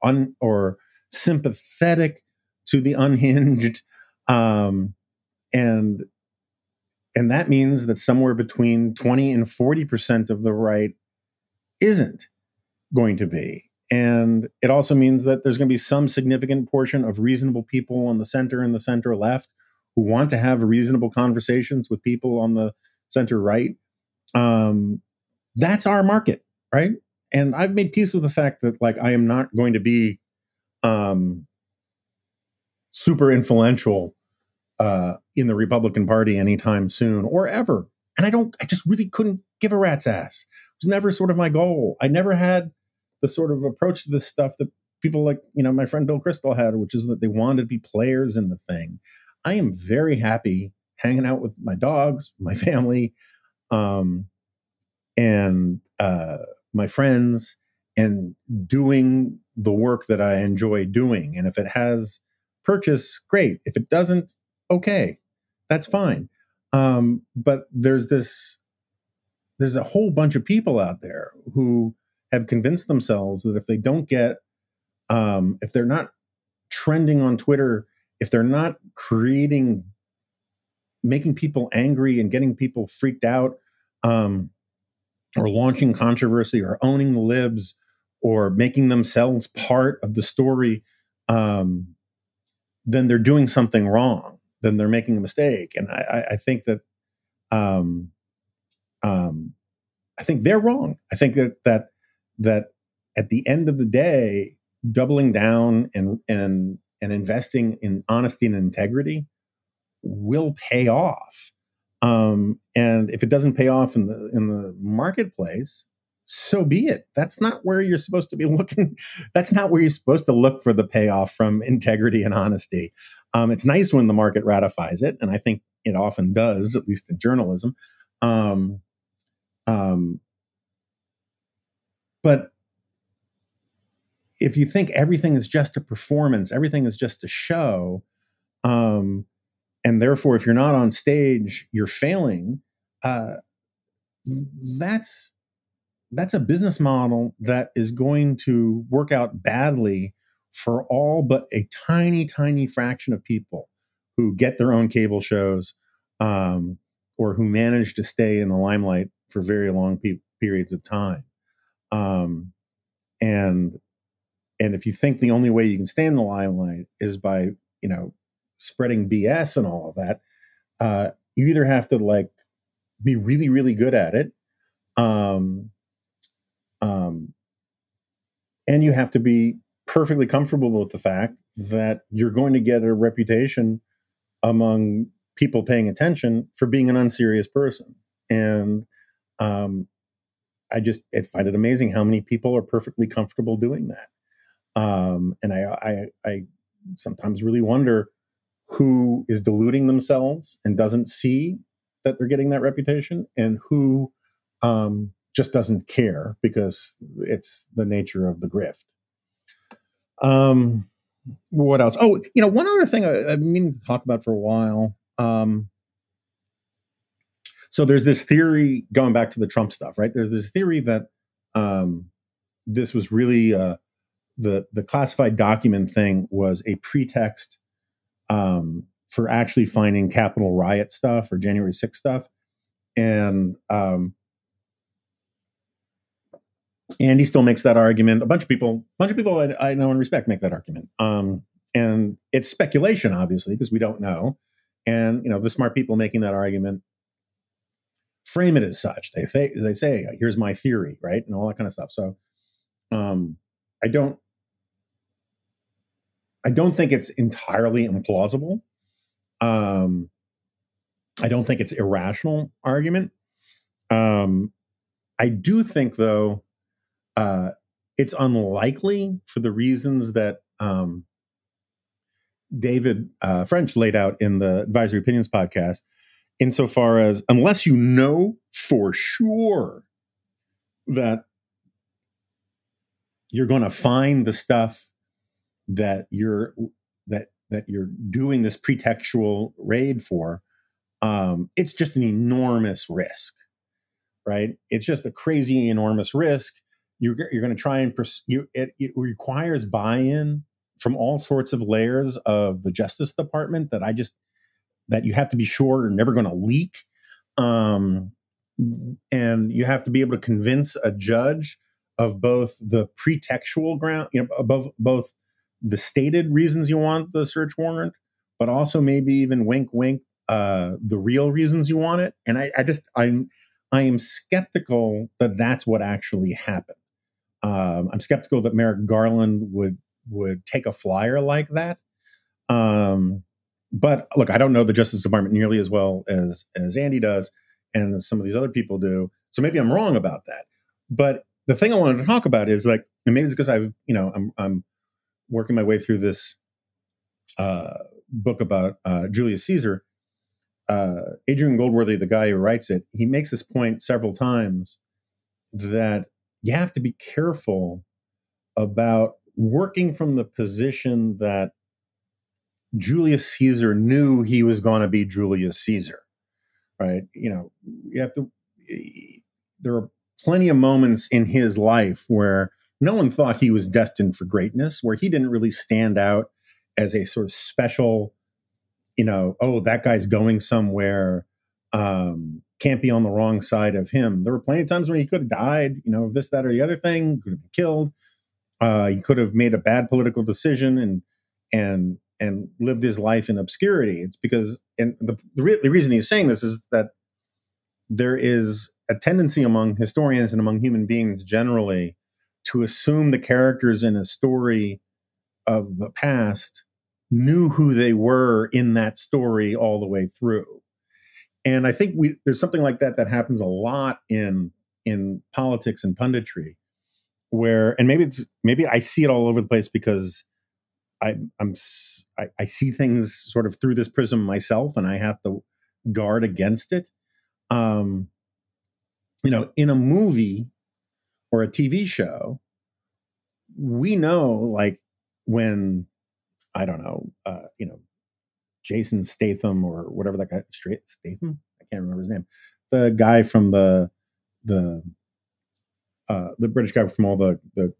sympathetic to the unhinged. And And that means that somewhere between 20 and 40% of the right isn't going to be. And it also means that there's going to be some significant portion of reasonable people on the center and the center left who want to have reasonable conversations with people on the center right. That's our market, right? And I've made peace with the fact that, like, I am not going to be super influential in the Republican Party anytime soon or ever. And I just really couldn't give a rat's ass. It was never sort of my goal. I never had the sort of approach to this stuff that people like, my friend Bill Kristol had, which is that they wanted to be players in the thing. I am very happy hanging out with my dogs, my family, and my friends, and doing the work that I enjoy doing. And if it has purchase, great. If it doesn't, okay, that's fine. But there's a whole bunch of people out there who have convinced themselves that if they don't get, if they're not trending on Twitter, if they're not making people angry and getting people freaked out, or launching controversy or owning the libs or making themselves part of the story, then they're doing something wrong. Then they're making a mistake. And I think that, I think they're wrong. I think that at the end of the day, doubling down and investing in honesty and integrity will pay off. And if it doesn't pay off in the marketplace, so be it. That's not where you're supposed to be looking. That's not where you're supposed to look for the payoff from integrity and honesty. It's nice when the market ratifies it, and I think it often does, at least in journalism. But if you think everything is just a performance, everything is just a show, and therefore, if you're not on stage, you're failing. That's a business model that is going to work out badly for all but a tiny, tiny fraction of people who get their own cable shows, or who manage to stay in the limelight for very long periods of time. And if you think the only way you can stay in the limelight is by, spreading BS and all of that, you either have to be really, really good at it, and you have to be perfectly comfortable with the fact that you're going to get a reputation among people paying attention for being an unserious person. And I find it amazing how many people are perfectly comfortable doing that. And I sometimes really wonder who is deluding themselves and doesn't see that they're getting that reputation, and who just doesn't care because it's the nature of the grift. What else? Oh, one other thing I've been meaning to talk about for a while. So there's this theory, going back to the Trump stuff, right? There's this theory that this was really the classified document thing was a pretext for actually finding Capitol riot stuff or January 6th stuff. And Andy still makes that argument. A bunch of people I know and respect make that argument. And it's speculation, obviously, because we don't know. And, the smart people making that argument frame it as such. They say, here's my theory, right? And all that kind of stuff. So I don't think it's entirely implausible. I don't think it's irrational argument. I do think, though, it's unlikely for the reasons that David French laid out in the Advisory Opinions podcast, insofar as unless you know for sure that you're going to find the stuff that you're doing this pretextual raid for, it's just an enormous risk, right? It's just a crazy, enormous risk. You're going to try and pursue it. It requires buy-in from all sorts of layers of the Justice Department that you have to be sure are never going to leak. And you have to be able to convince a judge of both the pretextual ground, above both the stated reasons you want the search warrant, but also maybe even wink, wink, the real reasons you want it. And I am skeptical that that's what actually happened. I'm skeptical that Merrick Garland would take a flyer like that. But look, I don't know the Justice Department nearly as well as Andy does, and some of these other people do. So maybe I'm wrong about that. But the thing I wanted to talk about is like, and maybe it's because I'm working my way through this book about Julius Caesar. Adrian Goldworthy, the guy who writes it, he makes this point several times that you have to be careful about working from the position that Julius Caesar knew he was going to be Julius Caesar, right? You have to, there are plenty of moments in his life where no one thought he was destined for greatness, where he didn't really stand out as a sort of special, oh, that guy's going somewhere, can't be on the wrong side of him. There were plenty of times when he could have died, of this, that, or the other thing, could have been killed. He could have made a bad political decision and lived his life in obscurity. It's because, and the reason he's saying this is that there is a tendency among historians and among human beings generally to assume the characters in a story of the past knew who they were in that story all the way through. And I think there's something like that happens a lot in politics and punditry, where, and maybe I see it all over the place because I see things sort of through this prism myself, and I have to guard against it. In a movie or a TV show, we know, like, when, I don't know, Jason Statham or whatever that guy, Statham? I can't remember his name. The guy from the British guy from all the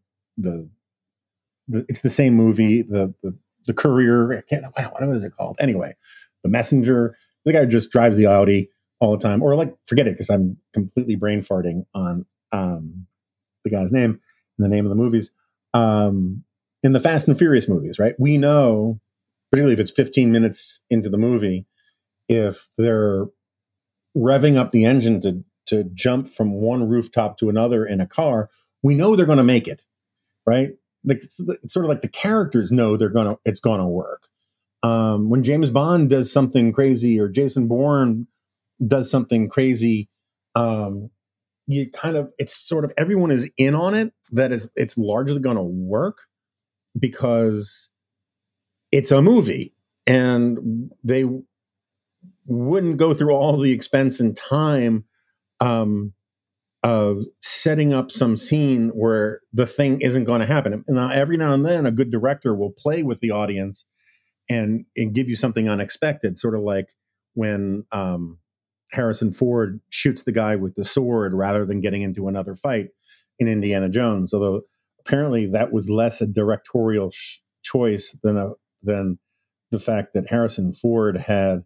it's the same movie, the Courier. What is it called? Anyway, The Messenger. The guy who just drives the Audi all the time, or like, forget it because I'm completely brain farting on the guy's name and the name of the movies. In the Fast and Furious movies, right? We know, particularly if it's 15 minutes into the movie, if they're revving up the engine to jump from one rooftop to another in a car, we know they're going to make it, right? It's sort of like the characters know it's going to work. When James Bond does something crazy, or Jason Bourne does something crazy, it's sort of, everyone is in on it, that it's largely going to work because it's a movie, and they wouldn't go through all the expense and time of setting up some scene where the thing isn't going to happen. And now, every now and then, a good director will play with the audience and give you something unexpected, sort of like when Harrison Ford shoots the guy with the sword rather than getting into another fight in Indiana Jones. Although apparently that was less a directorial choice than the fact that Harrison Ford had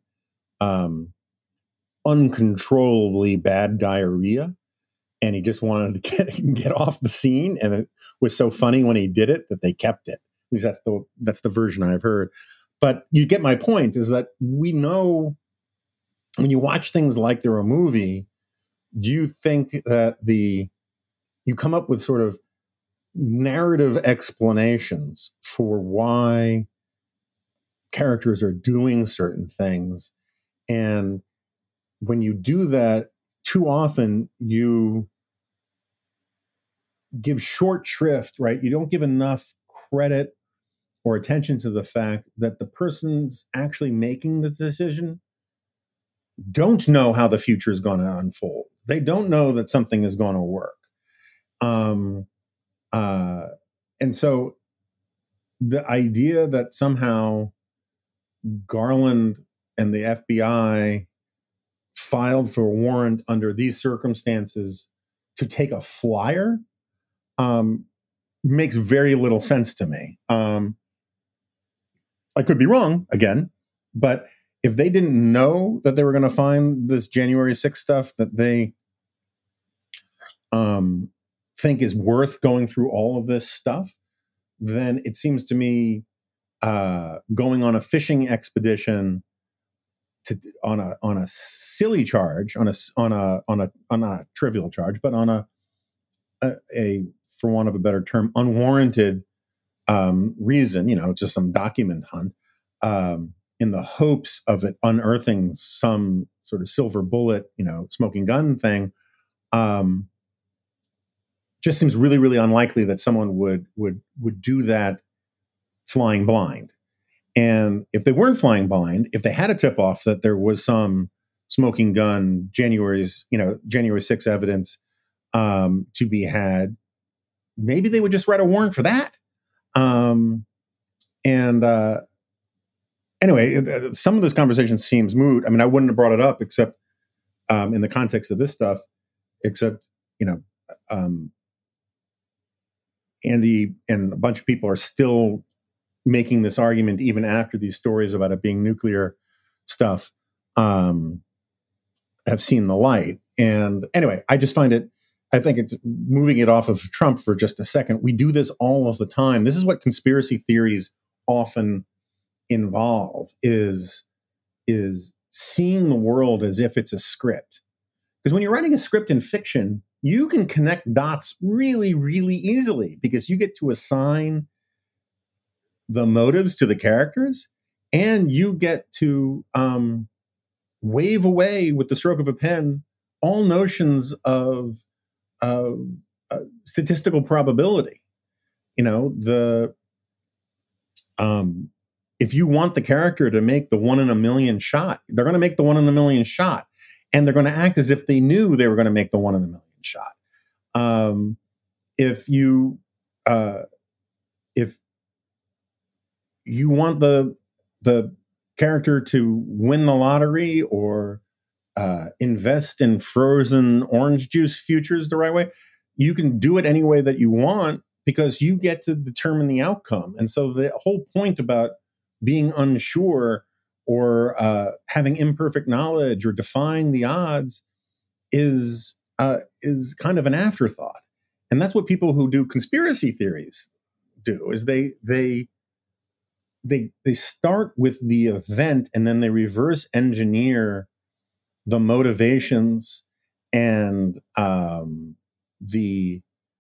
uncontrollably bad diarrhea, and he just wanted to get off the scene, and it was so funny when he did it that they kept it. At least that's the version I've heard. But you get my point, is that we know when you watch things like they're a movie, you think that you come up with sort of narrative explanations for why characters are doing certain things. And when you do that, too often you give short shrift, right? You don't give enough credit or attention to the fact that the person's actually making the decision don't know how the future is going to unfold. They don't know that something is going to work. And so the idea that somehow Garland and the FBI filed for a warrant under these circumstances to take a flyer makes very little sense to me. I could be wrong again, but if they didn't know that they were going to find this January 6th stuff that they think is worth going through all of this stuff, then it seems to me going on a fishing expedition on a silly charge, on a trivial charge, but on a for want of a better term, unwarranted reason, just some document hunt, in the hopes of it unearthing some sort of silver bullet, smoking gun thing, just seems really, really unlikely that someone would do that flying blind. And if they weren't flying blind, if they had a tip off that there was some smoking gun January 6th evidence to be had, maybe they would just write a warrant for that. Anyway, some of this conversation seems moot. I mean, I wouldn't have brought it up except in the context of this stuff, except, Andy and a bunch of people are still making this argument even after these stories about it being nuclear stuff have seen the light. And anyway, I think it's moving it off of Trump for just a second. We do this all of the time. This is what conspiracy theories often involve, is seeing the world as if it's a script. Because when you're writing a script in fiction, you can connect dots really, really easily because you get to assign the motives to the characters, and you get to wave away with the stroke of a pen all notions of statistical probability. If you want the character to make the 1 in a million shot, they're going to make the 1 in a million shot, and they're going to act as if they knew they were going to make the 1 in a million shot. If you want the character to win the lottery or invest in frozen orange juice futures the right way, you can do it any way that you want because you get to determine the outcome. And so the whole point about being unsure or having imperfect knowledge or defying the odds is kind of an afterthought. And that's what people who do conspiracy theories do, is they start with the event and then they reverse engineer the motivations and the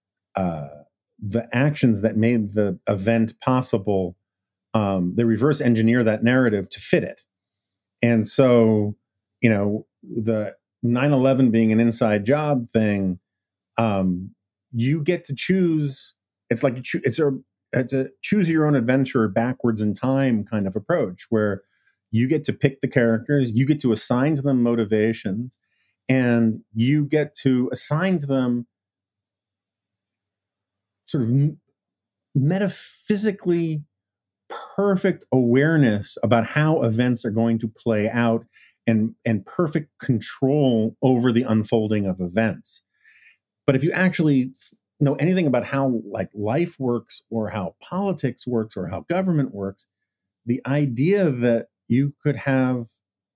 actions that made the event possible. They reverse engineer that narrative to fit it. And so, the 9/11 being an inside job thing, you get to choose. It's like it's a choose your own adventure backwards in time kind of approach, where you get to pick the characters, you get to assign to them motivations, and you get to assign to them sort of metaphysically perfect awareness about how events are going to play out and perfect control over the unfolding of events. But if you actually know anything about how life works or how politics works or how government works, the idea that you could have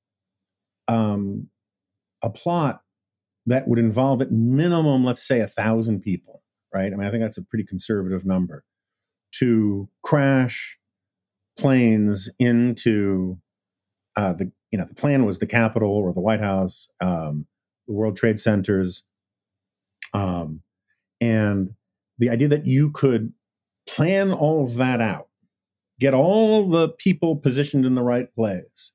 a plot that would involve at minimum, let's say 1,000 people, right? I mean, I think that's a pretty conservative number, to crash planes into the plan was the Capitol or the White House, the World Trade Centers, and the idea that you could plan all of that out, get all the people positioned in the right place,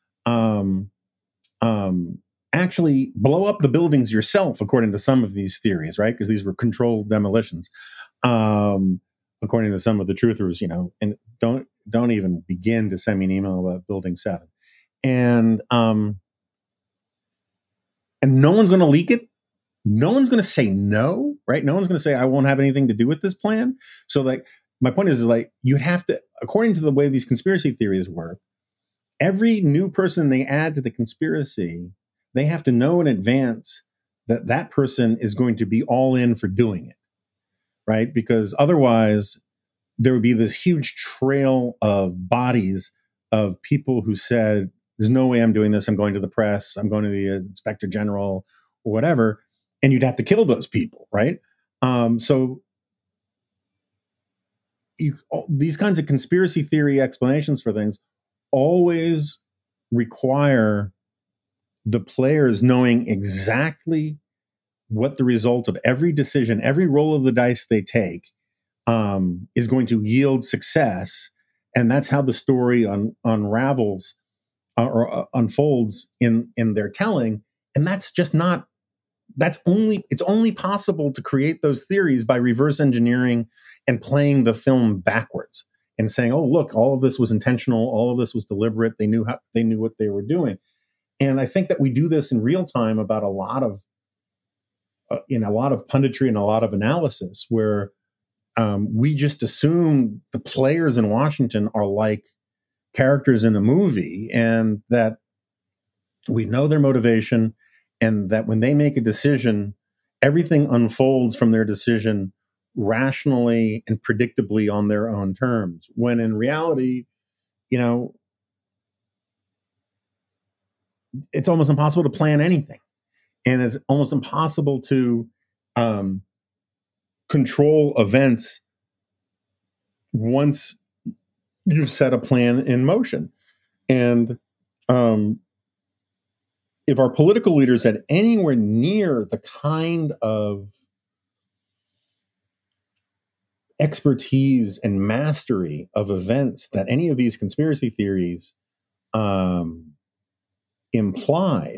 actually blow up the buildings yourself, according to some of these theories, right? Because these were controlled demolitions, according to some of the truthers, and don't even begin to send me an email about Building 7. And no one's going to leak it. No one's going to say no, right? No one's going to say, I won't have anything to do with this plan. So my point is you'd have to, according to the way these conspiracy theories work, every new person they add to the conspiracy, they have to know in advance that that person is going to be all in for doing it, right? Because otherwise there would be this huge trail of bodies of people who said, There's no way I'm doing this. I'm going to the press. I'm going to the inspector general or whatever. And you'd have to kill those people, right? So these kinds of conspiracy theory explanations for things always require the players knowing exactly what the result of every decision, every roll of the dice they take is going to yield success. And that's how the story unravels or unfolds in their telling. And that's just not, it's only possible to create those theories by reverse engineering and playing the film backwards and saying, oh, look, all of this was intentional. All of this was deliberate. They knew what they were doing. And I think that we do this in real time about a lot of punditry and a lot of analysis where we just assume the players in Washington are like characters in a movie, and that we know their motivation, and that when they make a decision, everything unfolds from their decision rationally and predictably on their own terms. When in reality, it's almost impossible to plan anything. And it's almost impossible to control events once you've set a plan in motion. And if our political leaders had anywhere near the kind of expertise and mastery of events that any of these conspiracy theories implied,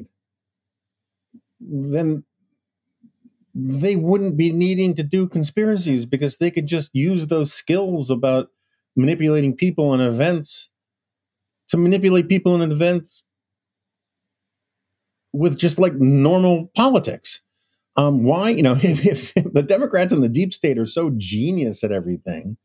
then they wouldn't be needing to do conspiracies, because they could just use those skills about manipulating people and events to manipulate people and events with just like normal politics. Why, if the Democrats and the deep state are so genius at everything,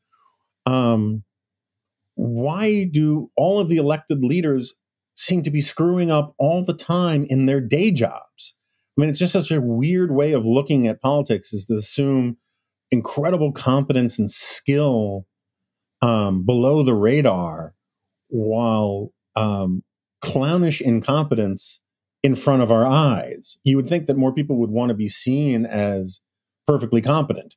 why do all of the elected leaders seem to be screwing up all the time in their day jobs? I mean, it's just such a weird way of looking at politics, is to assume incredible competence and skill below the radar, while clownish incompetence in front of our eyes. You would think that more people would want to be seen as perfectly competent.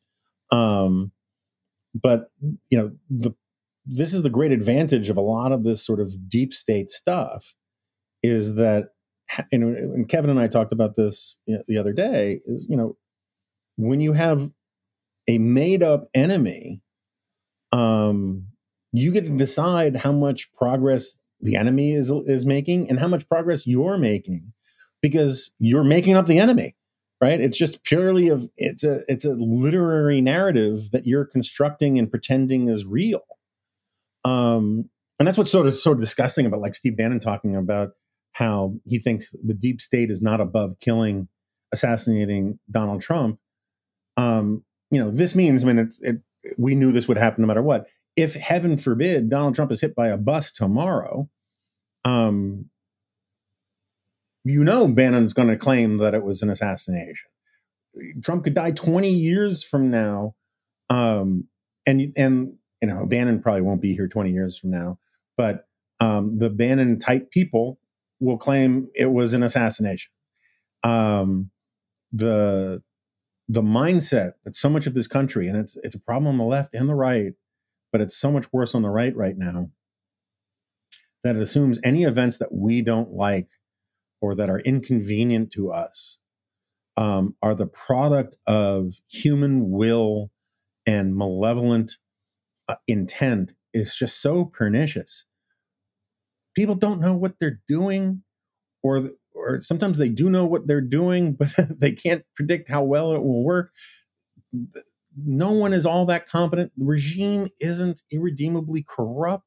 But, this is the great advantage of a lot of this sort of deep state stuff, is that, and Kevin and I talked about this the other day, is, when you have a made up enemy, you get to decide how much progress the enemy is making and how much progress you're making, because you're making up the enemy, right? It's just purely it's a literary narrative that you're constructing and pretending is real. And that's what's sort of disgusting about, like, Steve Bannon talking about how he thinks the deep state is not above assassinating Donald Trump. This means, we knew this would happen no matter what. If, heaven forbid, Donald Trump is hit by a bus tomorrow, Bannon's going to claim that it was an assassination. Trump could die 20 years from now, and Bannon probably won't be here 20 years from now, but the Bannon type people will claim it was an assassination. The mindset that so much of this country, and it's a problem on the left and the right, but it's so much worse on the right now, that it assumes any events that we don't like or that are inconvenient to us are the product of human will and malevolent intent, is just so pernicious. People don't know what they're doing, or sometimes they do know what they're doing, but they can't predict how well it will work. No one is all that competent. The regime isn't irredeemably corrupt.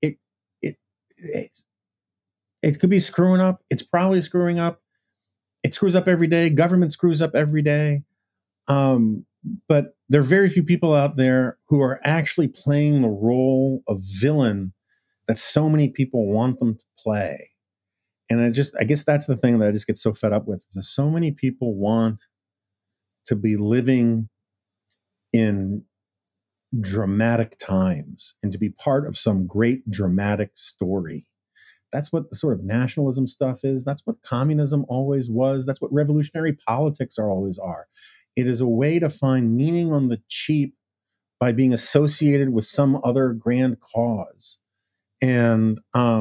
It could be screwing up. It's probably screwing up. It screws up every day. Government screws up every day. But there are very few people out there who are actually playing the role of villain that so many people want them to play. And I guess that's the thing that I just get so fed up with. Is so many people want to be living in dramatic times and to be part of some great dramatic story That's what the sort of nationalism stuff is. That's what communism always was. That's what revolutionary politics always are. It is a way to find meaning on the cheap by being associated with some other grand cause. And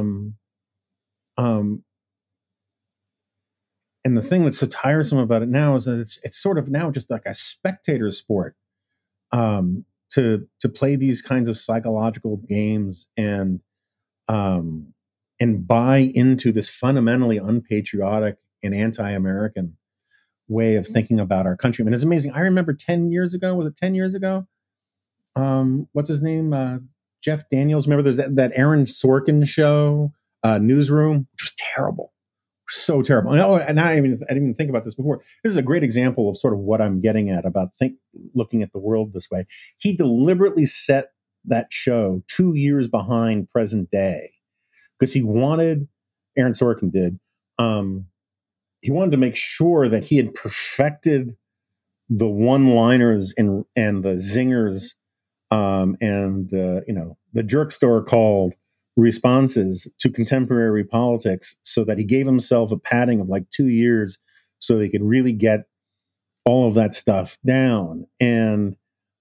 and the thing that's so tiresome about it now is that it's sort of now just like a spectator sport, to play these kinds of psychological games and buy into this fundamentally unpatriotic and anti-American way of thinking about our country. I mean, it's amazing. I remember 10 years ago, was it 10 years ago? What's his name? Jeff Daniels. Remember there's that Aaron Sorkin show, Newsroom, which was terrible. So terrible. And I didn't even think about this before. This is a great example of sort of what I'm getting at about looking at the world this way. He deliberately set that show 2 years behind present day because he wanted, Aaron Sorkin did, he wanted to make sure that he had perfected the one-liners and the zingers and the jerk store called responses to contemporary politics, so that he gave himself a padding of like 2 years so they could really get all of that stuff down. And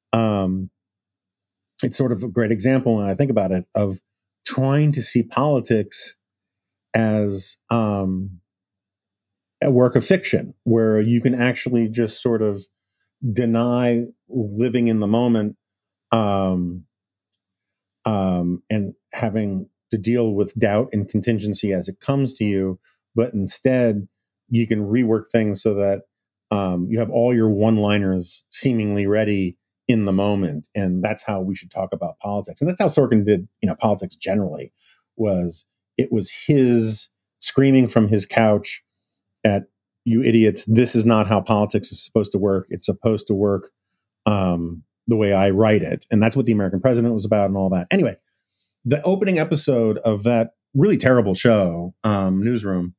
it's sort of a great example, when I think about it, of trying to see politics as a work of fiction, where you can actually just sort of deny living in the moment, and having to deal with doubt and contingency as it comes to you. But instead, you can rework things so that you have all your one-liners seemingly ready in the moment. And that's how we should talk about politics. And that's how Sorkin did, politics generally. It was his screaming from his couch at you idiots, this is not how politics is supposed to work. It's supposed to work the way I write it. And that's what The American President was about and all that. Anyway, the opening episode of that really terrible show, Newsroom,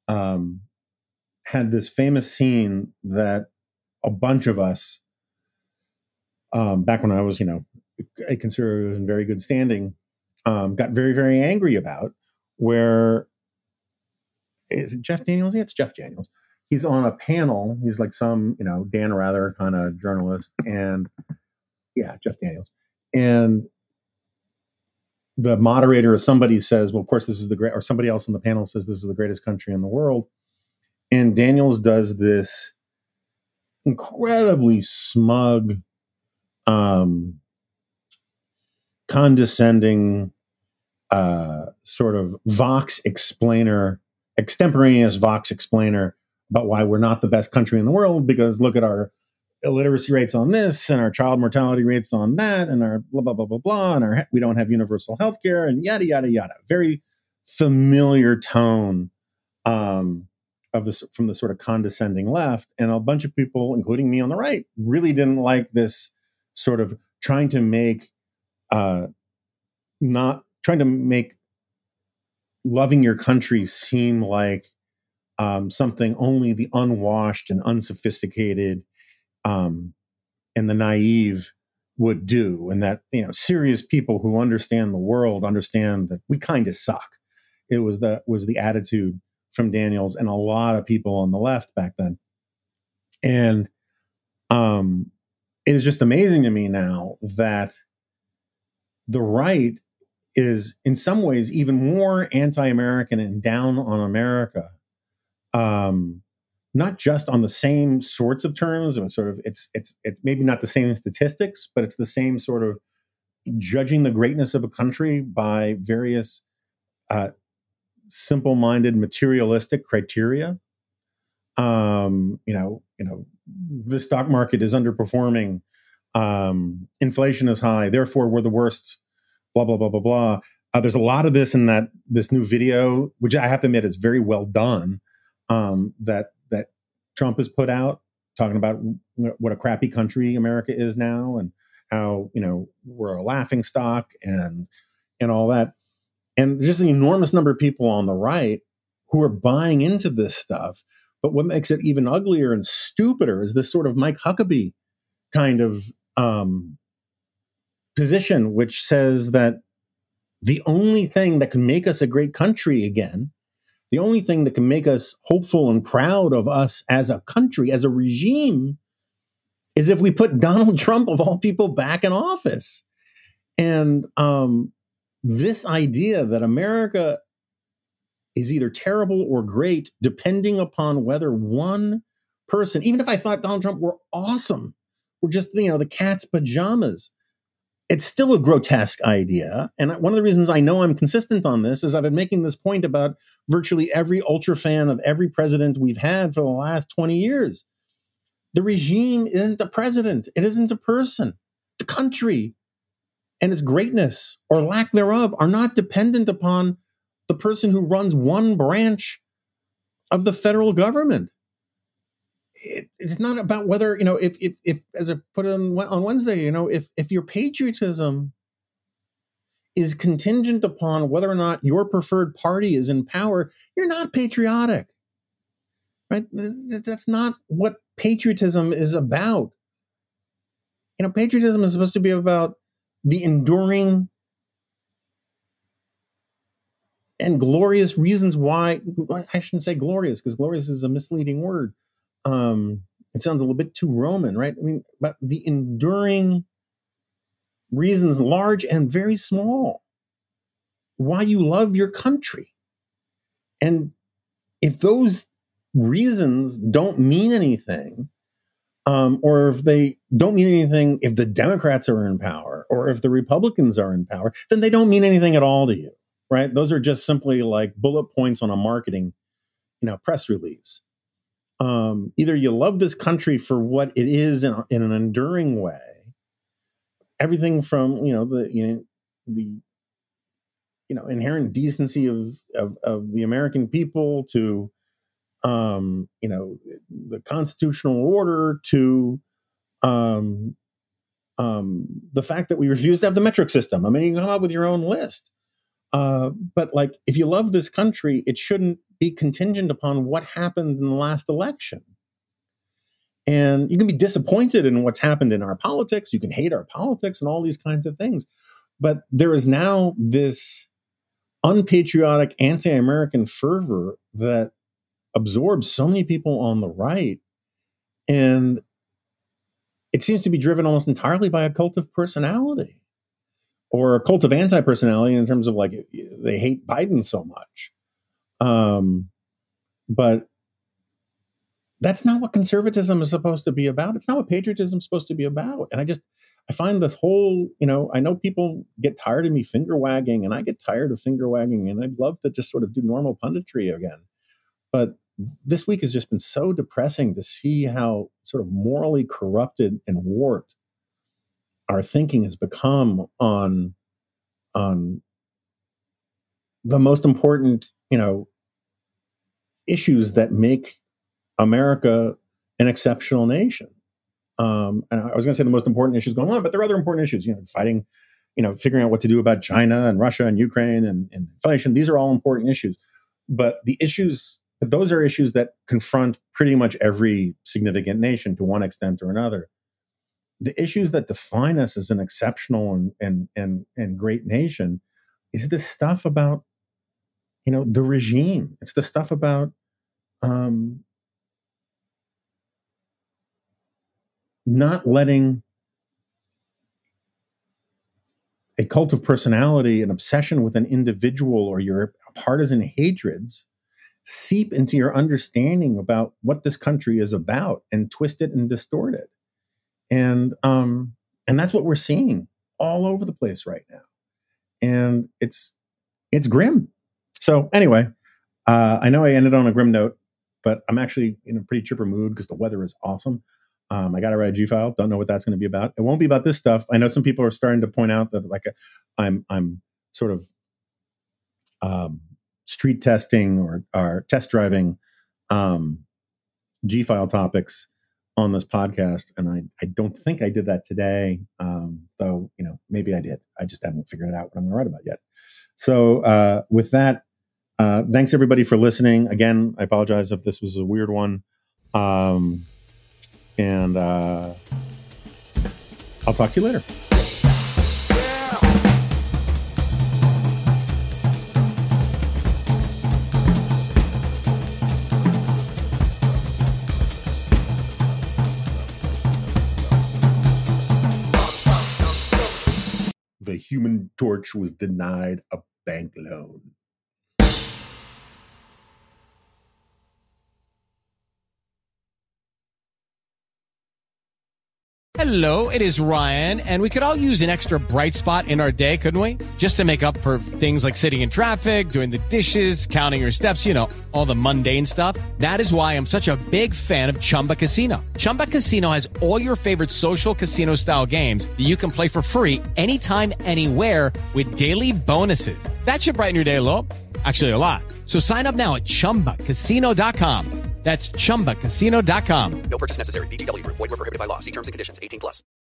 had this famous scene that a bunch of us, back when I was, a conservative in very good standing, got very, very angry about, where, is it Jeff Daniels? Yeah, it's Jeff Daniels. He's on a panel. He's like some, Dan Rather kind of journalist. And yeah, Jeff Daniels. And the moderator or somebody says, well, of course, this is the great, or somebody else on the panel says, this is the greatest country in the world. And Daniels does this incredibly smug, condescending, sort of extemporaneous Vox explainer about why we're not the best country in the world, because look at our illiteracy rates on this and our child mortality rates on that and our blah, blah, blah, blah, blah, and we don't have universal health care and yada, yada, yada. Very familiar tone of this from the sort of condescending left. And a bunch of people, including me on the right, really didn't like this sort of trying to make loving your country seem like something only the unwashed and unsophisticated and the naive would do, and that serious people who understand the world understand that we kind of suck. It was the attitude from Daniels and a lot of people on the left back then, and it is just amazing to me now that the right is in some ways even more anti-American and down on America. Not just on the same sorts of terms, and it's maybe not the same statistics, but it's the same sort of judging the greatness of a country by various simple-minded materialistic criteria. The stock market is underperforming, inflation is high, therefore we're the worst, blah, blah, blah, blah, blah. There's a lot of this in this new video, which I have to admit is very well done, that Trump has put out, talking about what a crappy country America is now and how, we're a laughing stock and all that. And just an enormous number of people on the right who are buying into this stuff. But what makes it even uglier and stupider is this sort of Mike Huckabee kind of position, which says that the only thing that can make us a great country again, the only thing that can make us hopeful and proud of us as a country, as a regime, is if we put Donald Trump, of all people, back in office. And this idea that America is either terrible or great, depending upon whether one person, even if I thought Donald Trump were awesome, were just, the cat's pajamas, it's still a grotesque idea. And one of the reasons I know I'm consistent on this is I've been making this point about virtually every ultra fan of every president we've had for the last 20 years. The regime isn't the president. It isn't a person. The country and its greatness or lack thereof are not dependent upon the person who runs one branch of the federal government. It's not about whether, if as I put it on Wednesday, if your patriotism is contingent upon whether or not your preferred party is in power, you're not patriotic, right? That's not what patriotism is about. Patriotism is supposed to be about the enduring and glorious reasons why. I shouldn't say glorious, because glorious is a misleading word. It sounds a little bit too Roman, right? But the enduring reasons, large and very small, why you love your country. And if those reasons don't mean anything, or if they don't mean anything if the Democrats are in power or if the Republicans are in power, then they don't mean anything at all to you, right? Those are just simply like bullet points on a marketing, press release. Either you love this country for what it is in an enduring way, everything from the inherent decency of the American people to the constitutional order to the fact that we refuse to have the metric system. I mean, you can come up with your own list. But if you love this country, it shouldn't be contingent upon what happened in the last election. And you can be disappointed in what's happened in our politics. You can hate our politics and all these kinds of things. But there is now this unpatriotic, anti-American fervor that absorbs so many people on the right. And it seems to be driven almost entirely by a cult of personality, or a cult of anti-personality in terms of they hate Biden so much. But that's not what conservatism is supposed to be about. It's not what patriotism is supposed to be about. And I find this whole, I know people get tired of me finger wagging, and I get tired of finger wagging, and I'd love to just sort of do normal punditry again. But this week has just been so depressing to see how sort of morally corrupted and warped our thinking has become on the most important, issues that make America an exceptional nation. And I was going to say the most important issues going on, but there are other important issues, fighting, figuring out what to do about China and Russia and Ukraine and inflation. These are all important issues. But those are issues that confront pretty much every significant nation to one extent or another. The issues that define us as an exceptional and great nation is this stuff about, the regime. It's the stuff about not letting a cult of personality, an obsession with an individual, or your partisan hatreds seep into your understanding about what this country is about and twist it and distort it. And that's what we're seeing all over the place right now. And it's grim. So anyway, I know I ended on a grim note, but I'm actually in a pretty chipper mood because the weather is awesome. I got to write a G-file. Don't know what that's going to be about. It won't be about this stuff. I know some people are starting to point out that I'm sort of street testing or test driving G-file topics on this podcast, and I don't think I did that today, though maybe I did. I just haven't figured out what I'm going to write about yet. So with that, thanks everybody for listening. Again, I apologize if this was a weird one, and I'll talk to you later. Human Torch was denied a bank loan. Hello, it is Ryan, and we could all use an extra bright spot in our day, couldn't we? Just to make up for things like sitting in traffic, doing the dishes, counting your steps, you know, all the mundane stuff. That is why I'm such a big fan of Chumba Casino. Chumba Casino has all your favorite social casino-style games that you can play for free anytime, anywhere with daily bonuses. That should brighten your day a little. Actually, a lot. So sign up now at ChumbaCasino.com. That's ChumbaCasino.com. No purchase necessary. VGW Group. Void where prohibited by law. See terms and conditions. 18+.